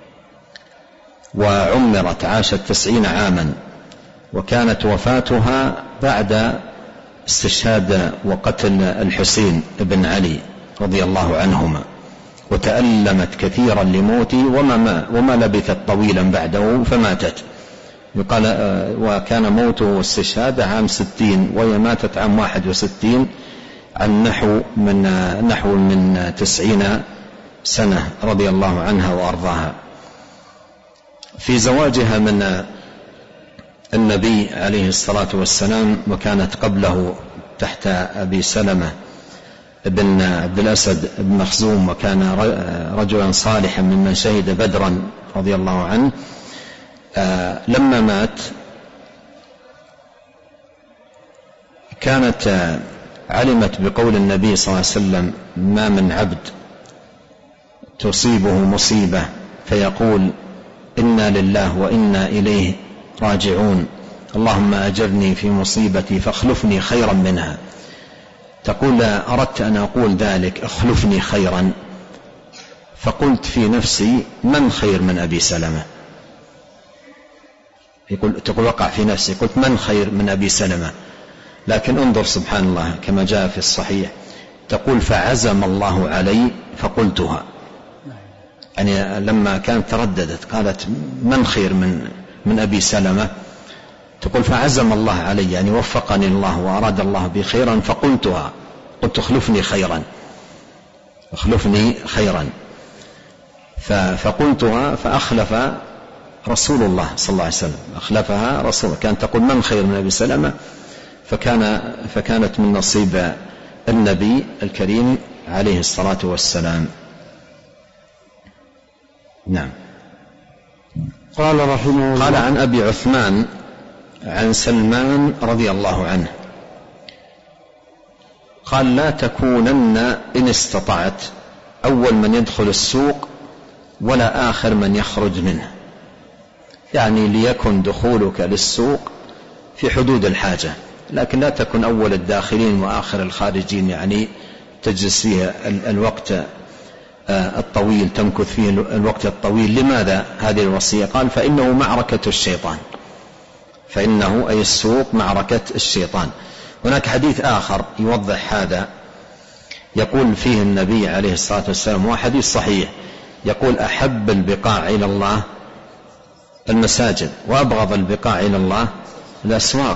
وعمرت عاشت 90 عاما، وكانت وفاتها بعد استشهاد وقتل الحسين بن علي رضي الله عنهما، وتألمت كثيرا لموته وما لبثت طويلا بعده فماتت. يقال وكان موته واستشهاده عام 60، وهي ماتت عام 61 عن نحو من 90 سنة رضي الله عنها وأرضاها. في زواجها من النبي عليه الصلاة والسلام، وكانت قبله تحت أبي سلمة بن عبد الأسد بن مخزوم، وكان رجلا صالحا ممن شهد بدرا رضي الله عنه. لما مات كانت علمت بقول النبي صلى الله عليه وسلم: ما من عبد تصيبه مصيبة فيقول إنا لله وإنا إليه راجعون، اللهم أجرني في مصيبتي فاخلفني خيرا منها. تقول: أردت أن أقول ذلك اخلفني خيرا، فقلت في نفسي: من خير من أبي سلمة؟ تقول وقع في نفسي، قلت: من خير من أبي سلمة؟ لكن انظر سبحان الله كما جاء في الصحيح، تقول: فعزم الله علي فقلتها. يعني لما كانت ترددت قالت: من خير من أبي سلمة؟ تقول: فعزم الله علي، يعني وفقني الله وأراد الله بي خيرا فقلتها، قلت: اخلفني خيرا. فقلتها فأخلف رسول الله صلى الله عليه وسلم، أخلفها رسول. كانت تقول: من خير من أبي سلمة؟ فكانت من نصيب النبي الكريم عليه الصلاة والسلام. نعم. قال رحمه الله: قال عن أبي عثمان عن سلمان رضي الله عنه قال: لا تكونن إن استطعت أول من يدخل السوق ولا آخر من يخرج منه، يعني ليكن دخولك للسوق في حدود الحاجة، لكن لا تكن أول الداخلين وآخر الخارجين، يعني تجلس فيه الوقت الطويل، تمكث فيه الوقت الطويل. لماذا هذه الوصية؟ قال: فإنه معركة الشيطان، فإنه أي السوق معركة الشيطان. هناك حديث آخر يوضح هذا، يقول فيه النبي عليه الصلاة والسلام، وهو حديث صحيح، يقول: أحب البقاع إلى الله المساجد، وأبغض البقاع إلى الله الأسواق.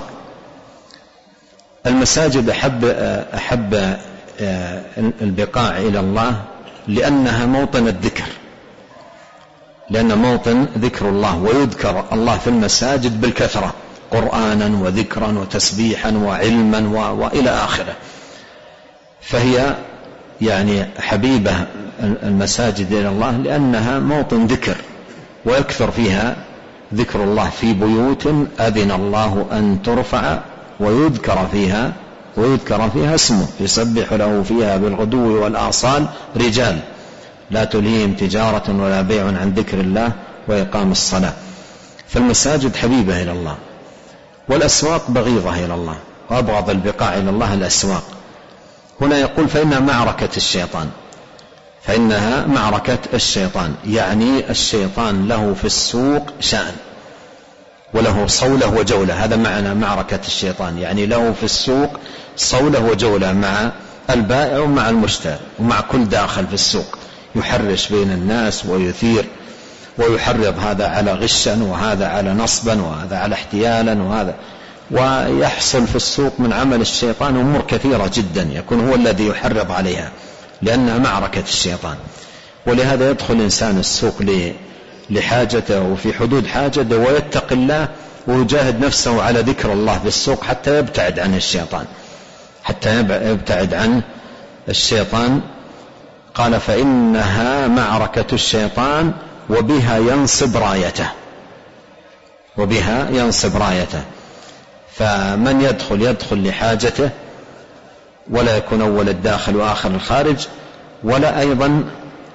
المساجد أحب البقاع إلى الله لأنها موطن الذكر، لأن موطن ذكر الله، ويذكر الله في المساجد بالكثرة، قرآنا وذكرا وتسبيحا وعلما وإلى آخره. فهي يعني حبيبة المساجد إلى الله لأنها موطن ذكر، ويكثر فيها ذكر الله، في بيوت أذن الله أن ترفع ويذكر فيها اسمه يسبح له فيها بالغدو والآصال رجال لا تلهيهم تجارة ولا بيع عن ذكر الله وإقام الصلاة. فالمساجد حبيبة إلى الله، والأسواق بغيضة إلى الله، وأبغض البقاع إلى الله الأسواق. هنا يقول فإنها معركة الشيطان، فإنها معركة الشيطان، يعني الشيطان له في السوق شأن وله صولة وجولة. هذا معنى معركة الشيطان، يعني له في السوق صولة وجولة مع البائع ومع المشتري ومع كل داخل في السوق، يحرش بين الناس ويثير ويحرض هذا على غشا وهذا على نصبا وهذا على احتيالا وهذا، ويحصل في السوق من عمل الشيطان أمور كثيرة جدا يكون هو الذي يحرض عليها لأنها معركة الشيطان. ولهذا يدخل الإنسان السوق لحاجته وفي حدود حاجته ويتقي الله ويجاهد نفسه على ذكر الله في السوق حتى يبتعد عن الشيطان، حتى يبتعد عن الشيطان. قال فإنها معركة الشيطان وبها ينصب رايته، وبها ينصب رايته. فمن يدخل لحاجته ولا يكون أول الداخل وآخر الخارج، ولا أيضا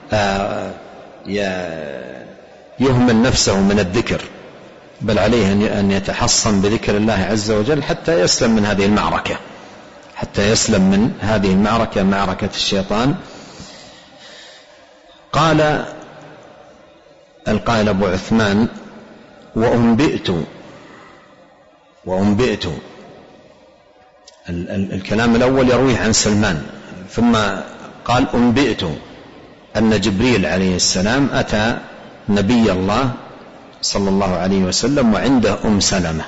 يهمل نفسه من الذكر، بل عليه أن يتحصن بذكر الله عز وجل حتى يسلم من هذه المعركة، حتى يسلم من هذه المعركة، معركة الشيطان. قال القائل أبو عثمان وأنبئت. الكلام الأول يرويه عن سلمان، ثم قال أنبئت أن جبريل عليه السلام أتى نبي الله صلى الله عليه وسلم وعنده سلمة،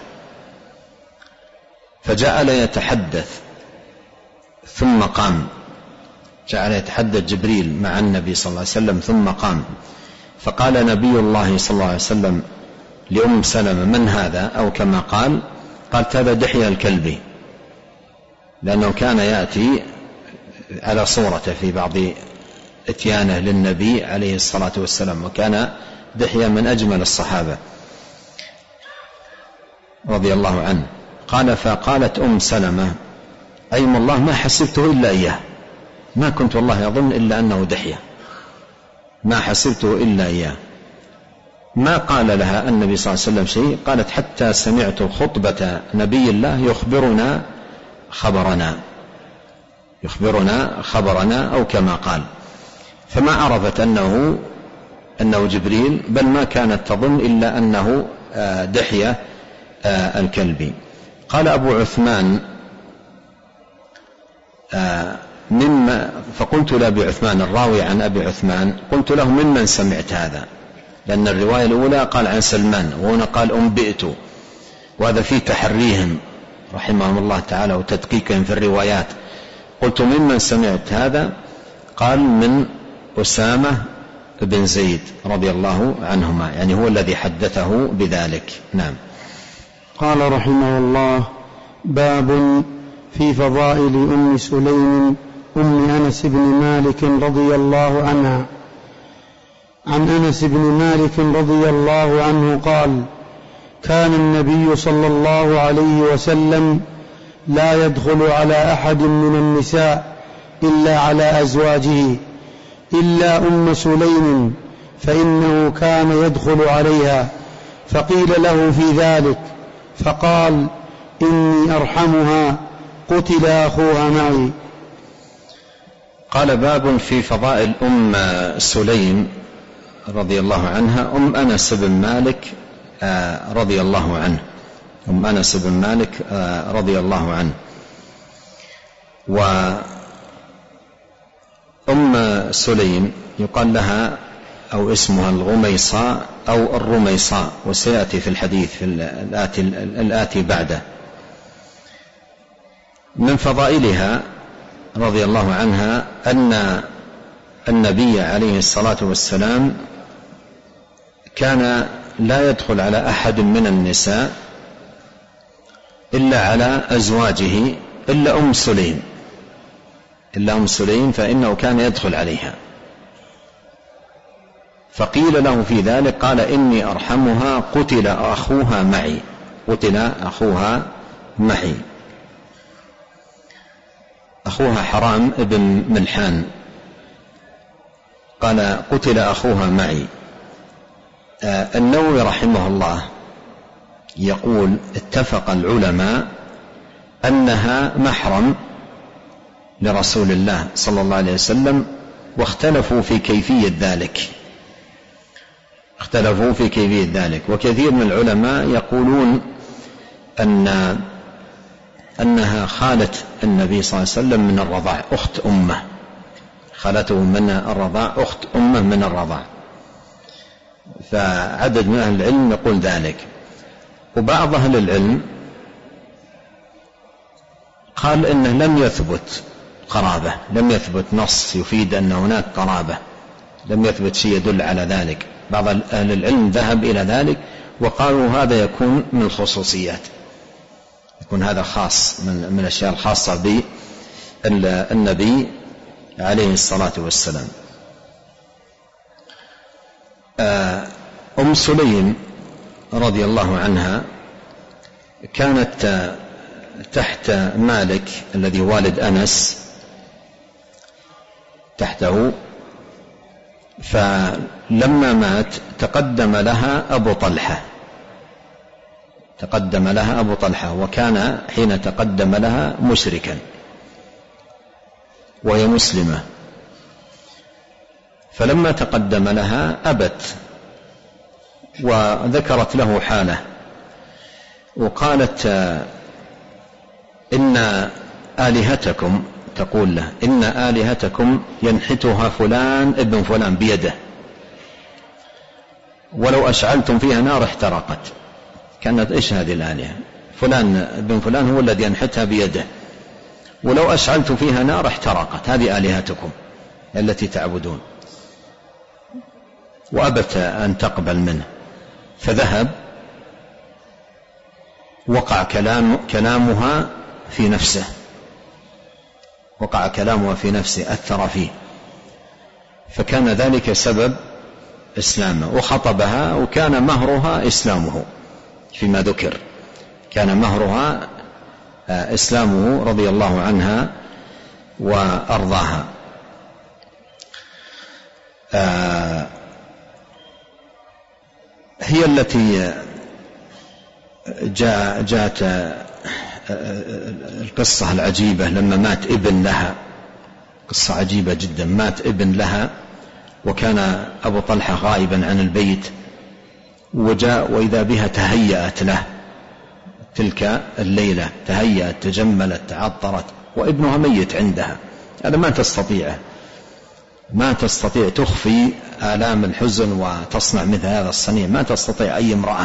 فجعل يتحدث ثم قام، جعل يتحدث جبريل مع النبي صلى الله عليه وسلم ثم قام، فقال نبي الله صلى الله عليه وسلم سلمة من هذا؟ أو كما قال هذا دحية الكلبي، لأنه كان يأتي على صورته في بعض اتيانه للنبي عليه الصلاة والسلام، وكان دحية من أجمل الصحابة رضي الله عنه. قال فقالت سلمة أيم الله ما حسبته إلا إياه، ما كنت والله أظن إلا أنه دحية، ما حسبته إلا إياه. ما قال لها النبي صلى الله عليه وسلم شيء. قالت حتى سمعت خطبة نبي الله يخبرنا خبرنا أو كما قال، فما عرفت أنه جبريل، بل ما كانت تظن إلا أنه دحية الكلبي. قال أبو عثمان فقلت لأبي عثمان الراوي عن أبي عثمان، قلت له ممن سمعت هذا؟ لأن الرواية الأولى قال عن سلمان وهنا قال أنبئت، وهذا فيه تحريهم رحمهم الله تعالى وتدقيقهم في الروايات. قلت ممن سمعت هذا؟ قال من أسامة بن زيد رضي الله عنهما، يعني هو الذي حدثه بذلك. نعم. قال رحمه الله باب في فضائل سليم أنس بن مالك رضي الله عنها. عن أنس بن مالك رضي الله عنه قال كان النبي صلى الله عليه وسلم لا يدخل على أحد من النساء إلا على أزواجه إلا سليم فإنه كان يدخل عليها، فقيل له في ذلك فقال إني أرحمها قتل أخوها معي. قال باب في فضائل سليم رضي الله عنها أنس بن مالك رضي الله عنه، أنس بن مالك رضي الله عنه. سليم يقال لها أو اسمها الغميصاء أو الرميصاء، وسيأتي في الحديث في الآتي بعده. من فضائلها رضي الله عنها أن النبي عليه الصلاة والسلام كان لا يدخل على أحد من النساء إلا على أزواجه إلا سليم فإنه كان يدخل عليها. فقيل له في ذلك قال إني أرحمها قتل أخوها معي. أخوها حرام ابن ملحان، قال قتل أخوها معي. النووي رحمه الله يقول اتفق العلماء أنها محرم لرسول الله صلى الله عليه وسلم، واختلفوا في كيفية ذلك. وكثير من العلماء يقولون أنها خالة النبي صلى الله عليه وسلم من الرضاع، أخت أمه، خالته من الرضاع، أخت أمه من الرضاع. فعدد من أهل العلم يقول ذلك. وبعض أهل العلم قال إنه لم يثبت قرابة، لم يثبت نص يفيد أن هناك قرابة، لم يثبت شيء يدل على ذلك. بعض أهل العلم ذهب إلى ذلك وقالوا هذا يكون من الخصوصيات، يكون هذا خاص من الأشياء الخاصة بالنبي عليه الصلاة والسلام. أم سليم رضي الله عنها كانت تحت مالك الذي والد أنس تحته، فلما مات تقدم لها أبو طلحة، وكان حين تقدم لها مشركا وهي مسلمة، فلما تقدم لها أبت وذكرت له حاله وقالت إن آلهتكم، تقول له إن آلهتكم ينحتها فلان ابن فلان بيده، ولو أشعلتم فيها نار احترقت. كانت إيش هذه الآلهة؟ فلان ابن فلان هو الذي ينحتها بيده، ولو أشعلت فيها نار احترقت. هذه آلهتكم التي تعبدون. وأبت أن تقبل منه، فذهب، وقع كلامها في نفسه، أثر فيه، فكان ذلك سبب إسلامه. وخطبها وكان مهرها إسلامه، فيما ذكر كان مهرها إسلامه رضي الله عنها وأرضاها. هي التي جاءت القصة العجيبة لما مات ابن لها، قصة عجيبة جدا. مات ابن لها وكان أبو طلحة غائبا عن البيت، وجاء وإذا بها تهيأت له تلك الليلة، تهيأت، تجملت، تعطرت، وابنها ميت عندها. هذا ما تستطيع تخفي آلام الحزن وتصنع مثل هذا الصنيع، ما تستطيع أي امرأة.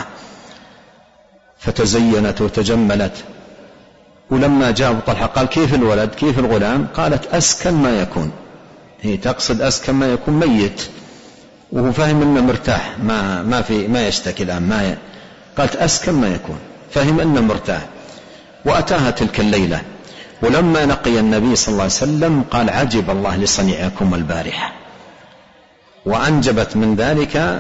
فتزينت وتجملت. ولما جاء أبو طلحة قال كيف الولد كيف الغلام؟ قالت أسكن ما يكون. هي تقصد أسكن ما يكون، ميت وهو فهم أنه مرتاح، ما يشتكي الآن، قالت أسكن ما يكون، فهم أنه مرتاح. وأتاها تلك الليلة، ولما لقي النبي صلى الله عليه وسلم قال عجب الله لصنيعكم البارحة، وأنجبت من ذلك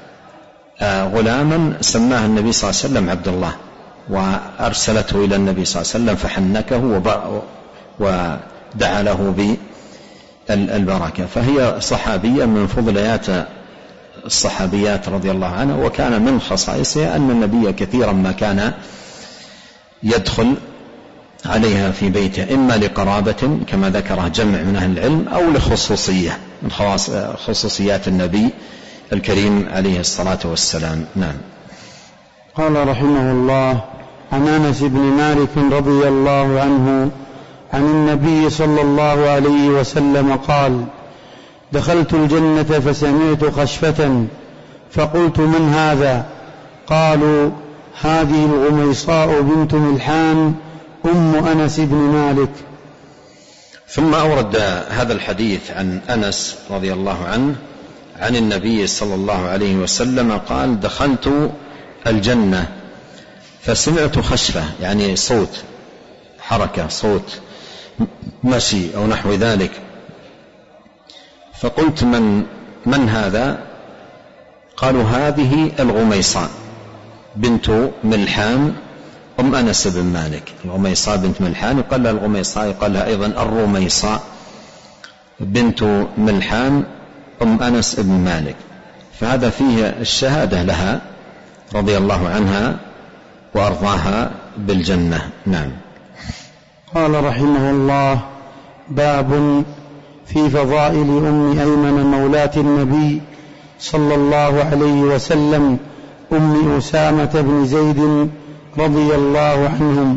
غلاما سماه النبي صلى الله عليه وسلم عبد الله، وأرسلته إلى النبي صلى الله عليه وسلم فحنكه ودعا له بالبركة. فهي صحابية من فضليات الصحابيات رضي الله عنها. وكان من خصائصها أن النبي كثيرا ما كان يدخل عليها في بيته، إما لقرابة كما ذكره جمع من أهل العلم، أو لخصوصية من خصوصيات النبي الكريم عليه الصلاة والسلام. نعم. قال رحمه الله: عن أنس بن مالك رضي الله عنه عن النبي صلى الله عليه وسلم قال: دخلت الجنة فسمعت خشفة فقلت: من هذا؟ قالوا: هذه الغميصاء بنت ملحان أم أنس بن مالك. ثم أورد هذا الحديث عن أنس رضي الله عنه عن النبي صلى الله عليه وسلم قال: دخلت الجنة فسمعت خشفة، يعني صوت حركة، صوت مشي أو نحو ذلك، فقلت: من هذا؟ قالوا: هذه الغميصاء بنت ملحان أم أنس بن مالك. الغميصاء بنت ملحان يقال لها الغميصاء، يقال لها أيضا الرميصاء بنت ملحان أم أنس بن مالك. فهذا فيه الشهادة لها رضي الله عنها وأرضاها بالجنة. نعم. قال رحمه الله: باب في فضائل أم أيمن مولاة النبي صلى الله عليه وسلم أم أسامة بن زيد رضي الله عنهم.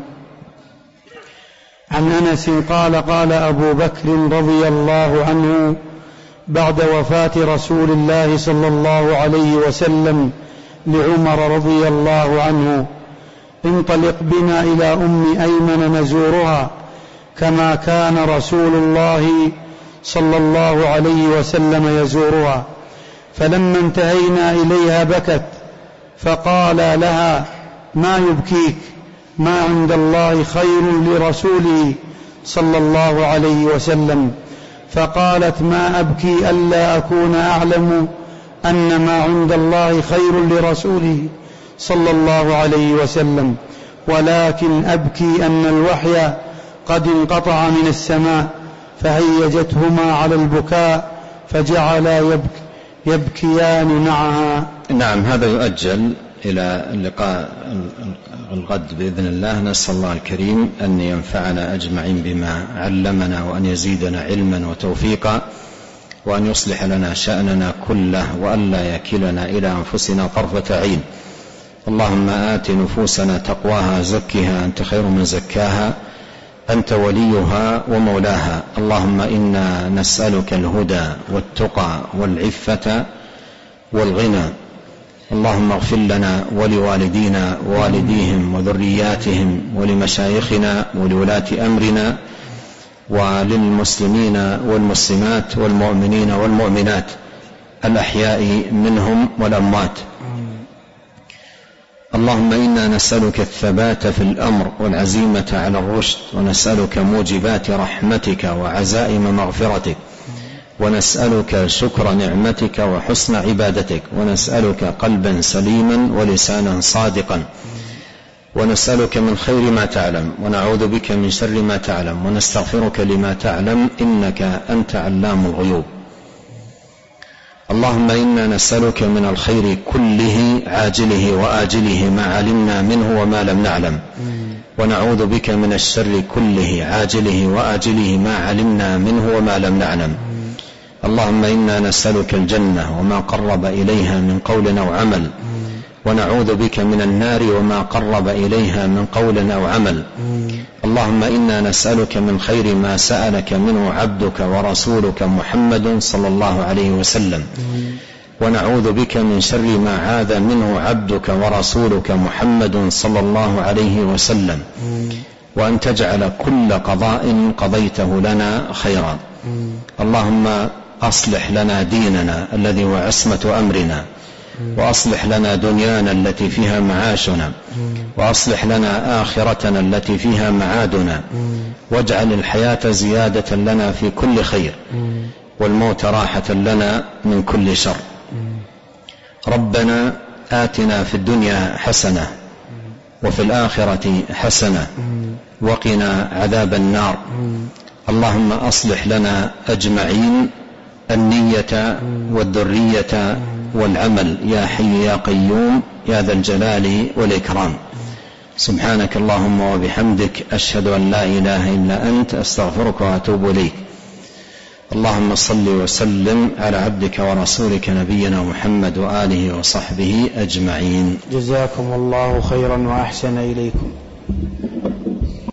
عن أنس قال: قال أبو بكر رضي الله عنه بعد وفاة رسول الله صلى الله عليه وسلم لعمر رضي الله عنه: انطلق بنا إلى أم أيمن نزورها كما كان رسول الله صلى الله عليه وسلم يزورها. فلما انتهينا إليها بكت، فقال لها: ما يبكيك؟ ما عند الله خير لرسوله صلى الله عليه وسلم. فقالت: ما أبكي ألا أكون أعلم أن ما عند الله خير لرسوله صلى الله عليه وسلم، ولكن أبكي أن الوحي قد انقطع من السماء فهيجتهما على البكاء فجعلا يبكيان معها. نعم، هذا يؤجل إلى اللقاء الغد بإذن الله. نسأل الله الكريم أن ينفعنا أجمعين بما علمنا، وأن يزيدنا علما وتوفيقا، وأن يصلح لنا شأننا كله، وأن لا يكلنا إلى أنفسنا طرفة عين. اللهم آت نفوسنا تقواها، زكها أنت خير من زكاها، أنت وليها ومولاها. اللهم إنا نسألك الهدى والتقى والعفة والغنى. اللهم اغفر لنا ولوالدينا ووالديهم وذرياتهم ولمشايخنا ولولاة أمرنا وللمسلمين والمسلمات والمؤمنين والمؤمنات الأحياء منهم والأموات. اللهم إنا نسألك الثبات في الأمر والعزيمة على الرشد، ونسألك موجبات رحمتك وعزائم مغفرتك، ونسألك شكر نعمتك وحسن عبادتك، ونسألك قلبا سليما ولسانا صادقا، ونسألك من خير ما تعلم، ونعوذ بك من شر ما تعلم، ونستغفرك لما تعلم، إنك أنت علام الغيوب. اللهم إنا نسألك من الخير كله عاجله وآجله ما علمنا منه وما لم نعلم، ونعوذ بك من الشر كله عاجله وآجله ما علمنا منه وما لم نعلم. اللهم إنا نسألك الجنة وما قرب إليها من قول أو عمل، ونعوذ بك من النار وما قرب إليها من قول أو عمل. اللهم إنا نسألك من خير ما سألك منه عبدك ورسولك محمد صلى الله عليه وسلم، ونعوذ بك من شر ما عاذ منه عبدك ورسولك محمد صلى الله عليه وسلم، وأن تجعل كل قضاء قضيته لنا خيرا. اللهم أصلح لنا ديننا الذي هو عصمة أمرنا، وأصلح لنا دنيانا التي فيها معاشنا، وأصلح لنا آخرتنا التي فيها معادنا، واجعل الحياة زيادة لنا في كل خير، والموت راحة لنا من كل شر. ربنا آتنا في الدنيا حسنة وفي الآخرة حسنة وقنا عذاب النار. اللهم أصلح لنا أجمعين النية والذرية والعمل، يا حي يا قيوم يا ذا الجلال والإكرام. سبحانك اللهم وبحمدك، أشهد أن لا إله إلا أنت، أستغفرك وأتوب إليك. اللهم صل وسلم على عبدك ورسولك نبينا محمد وآله وصحبه أجمعين. جزاكم الله خيرا وأحسن إليكم.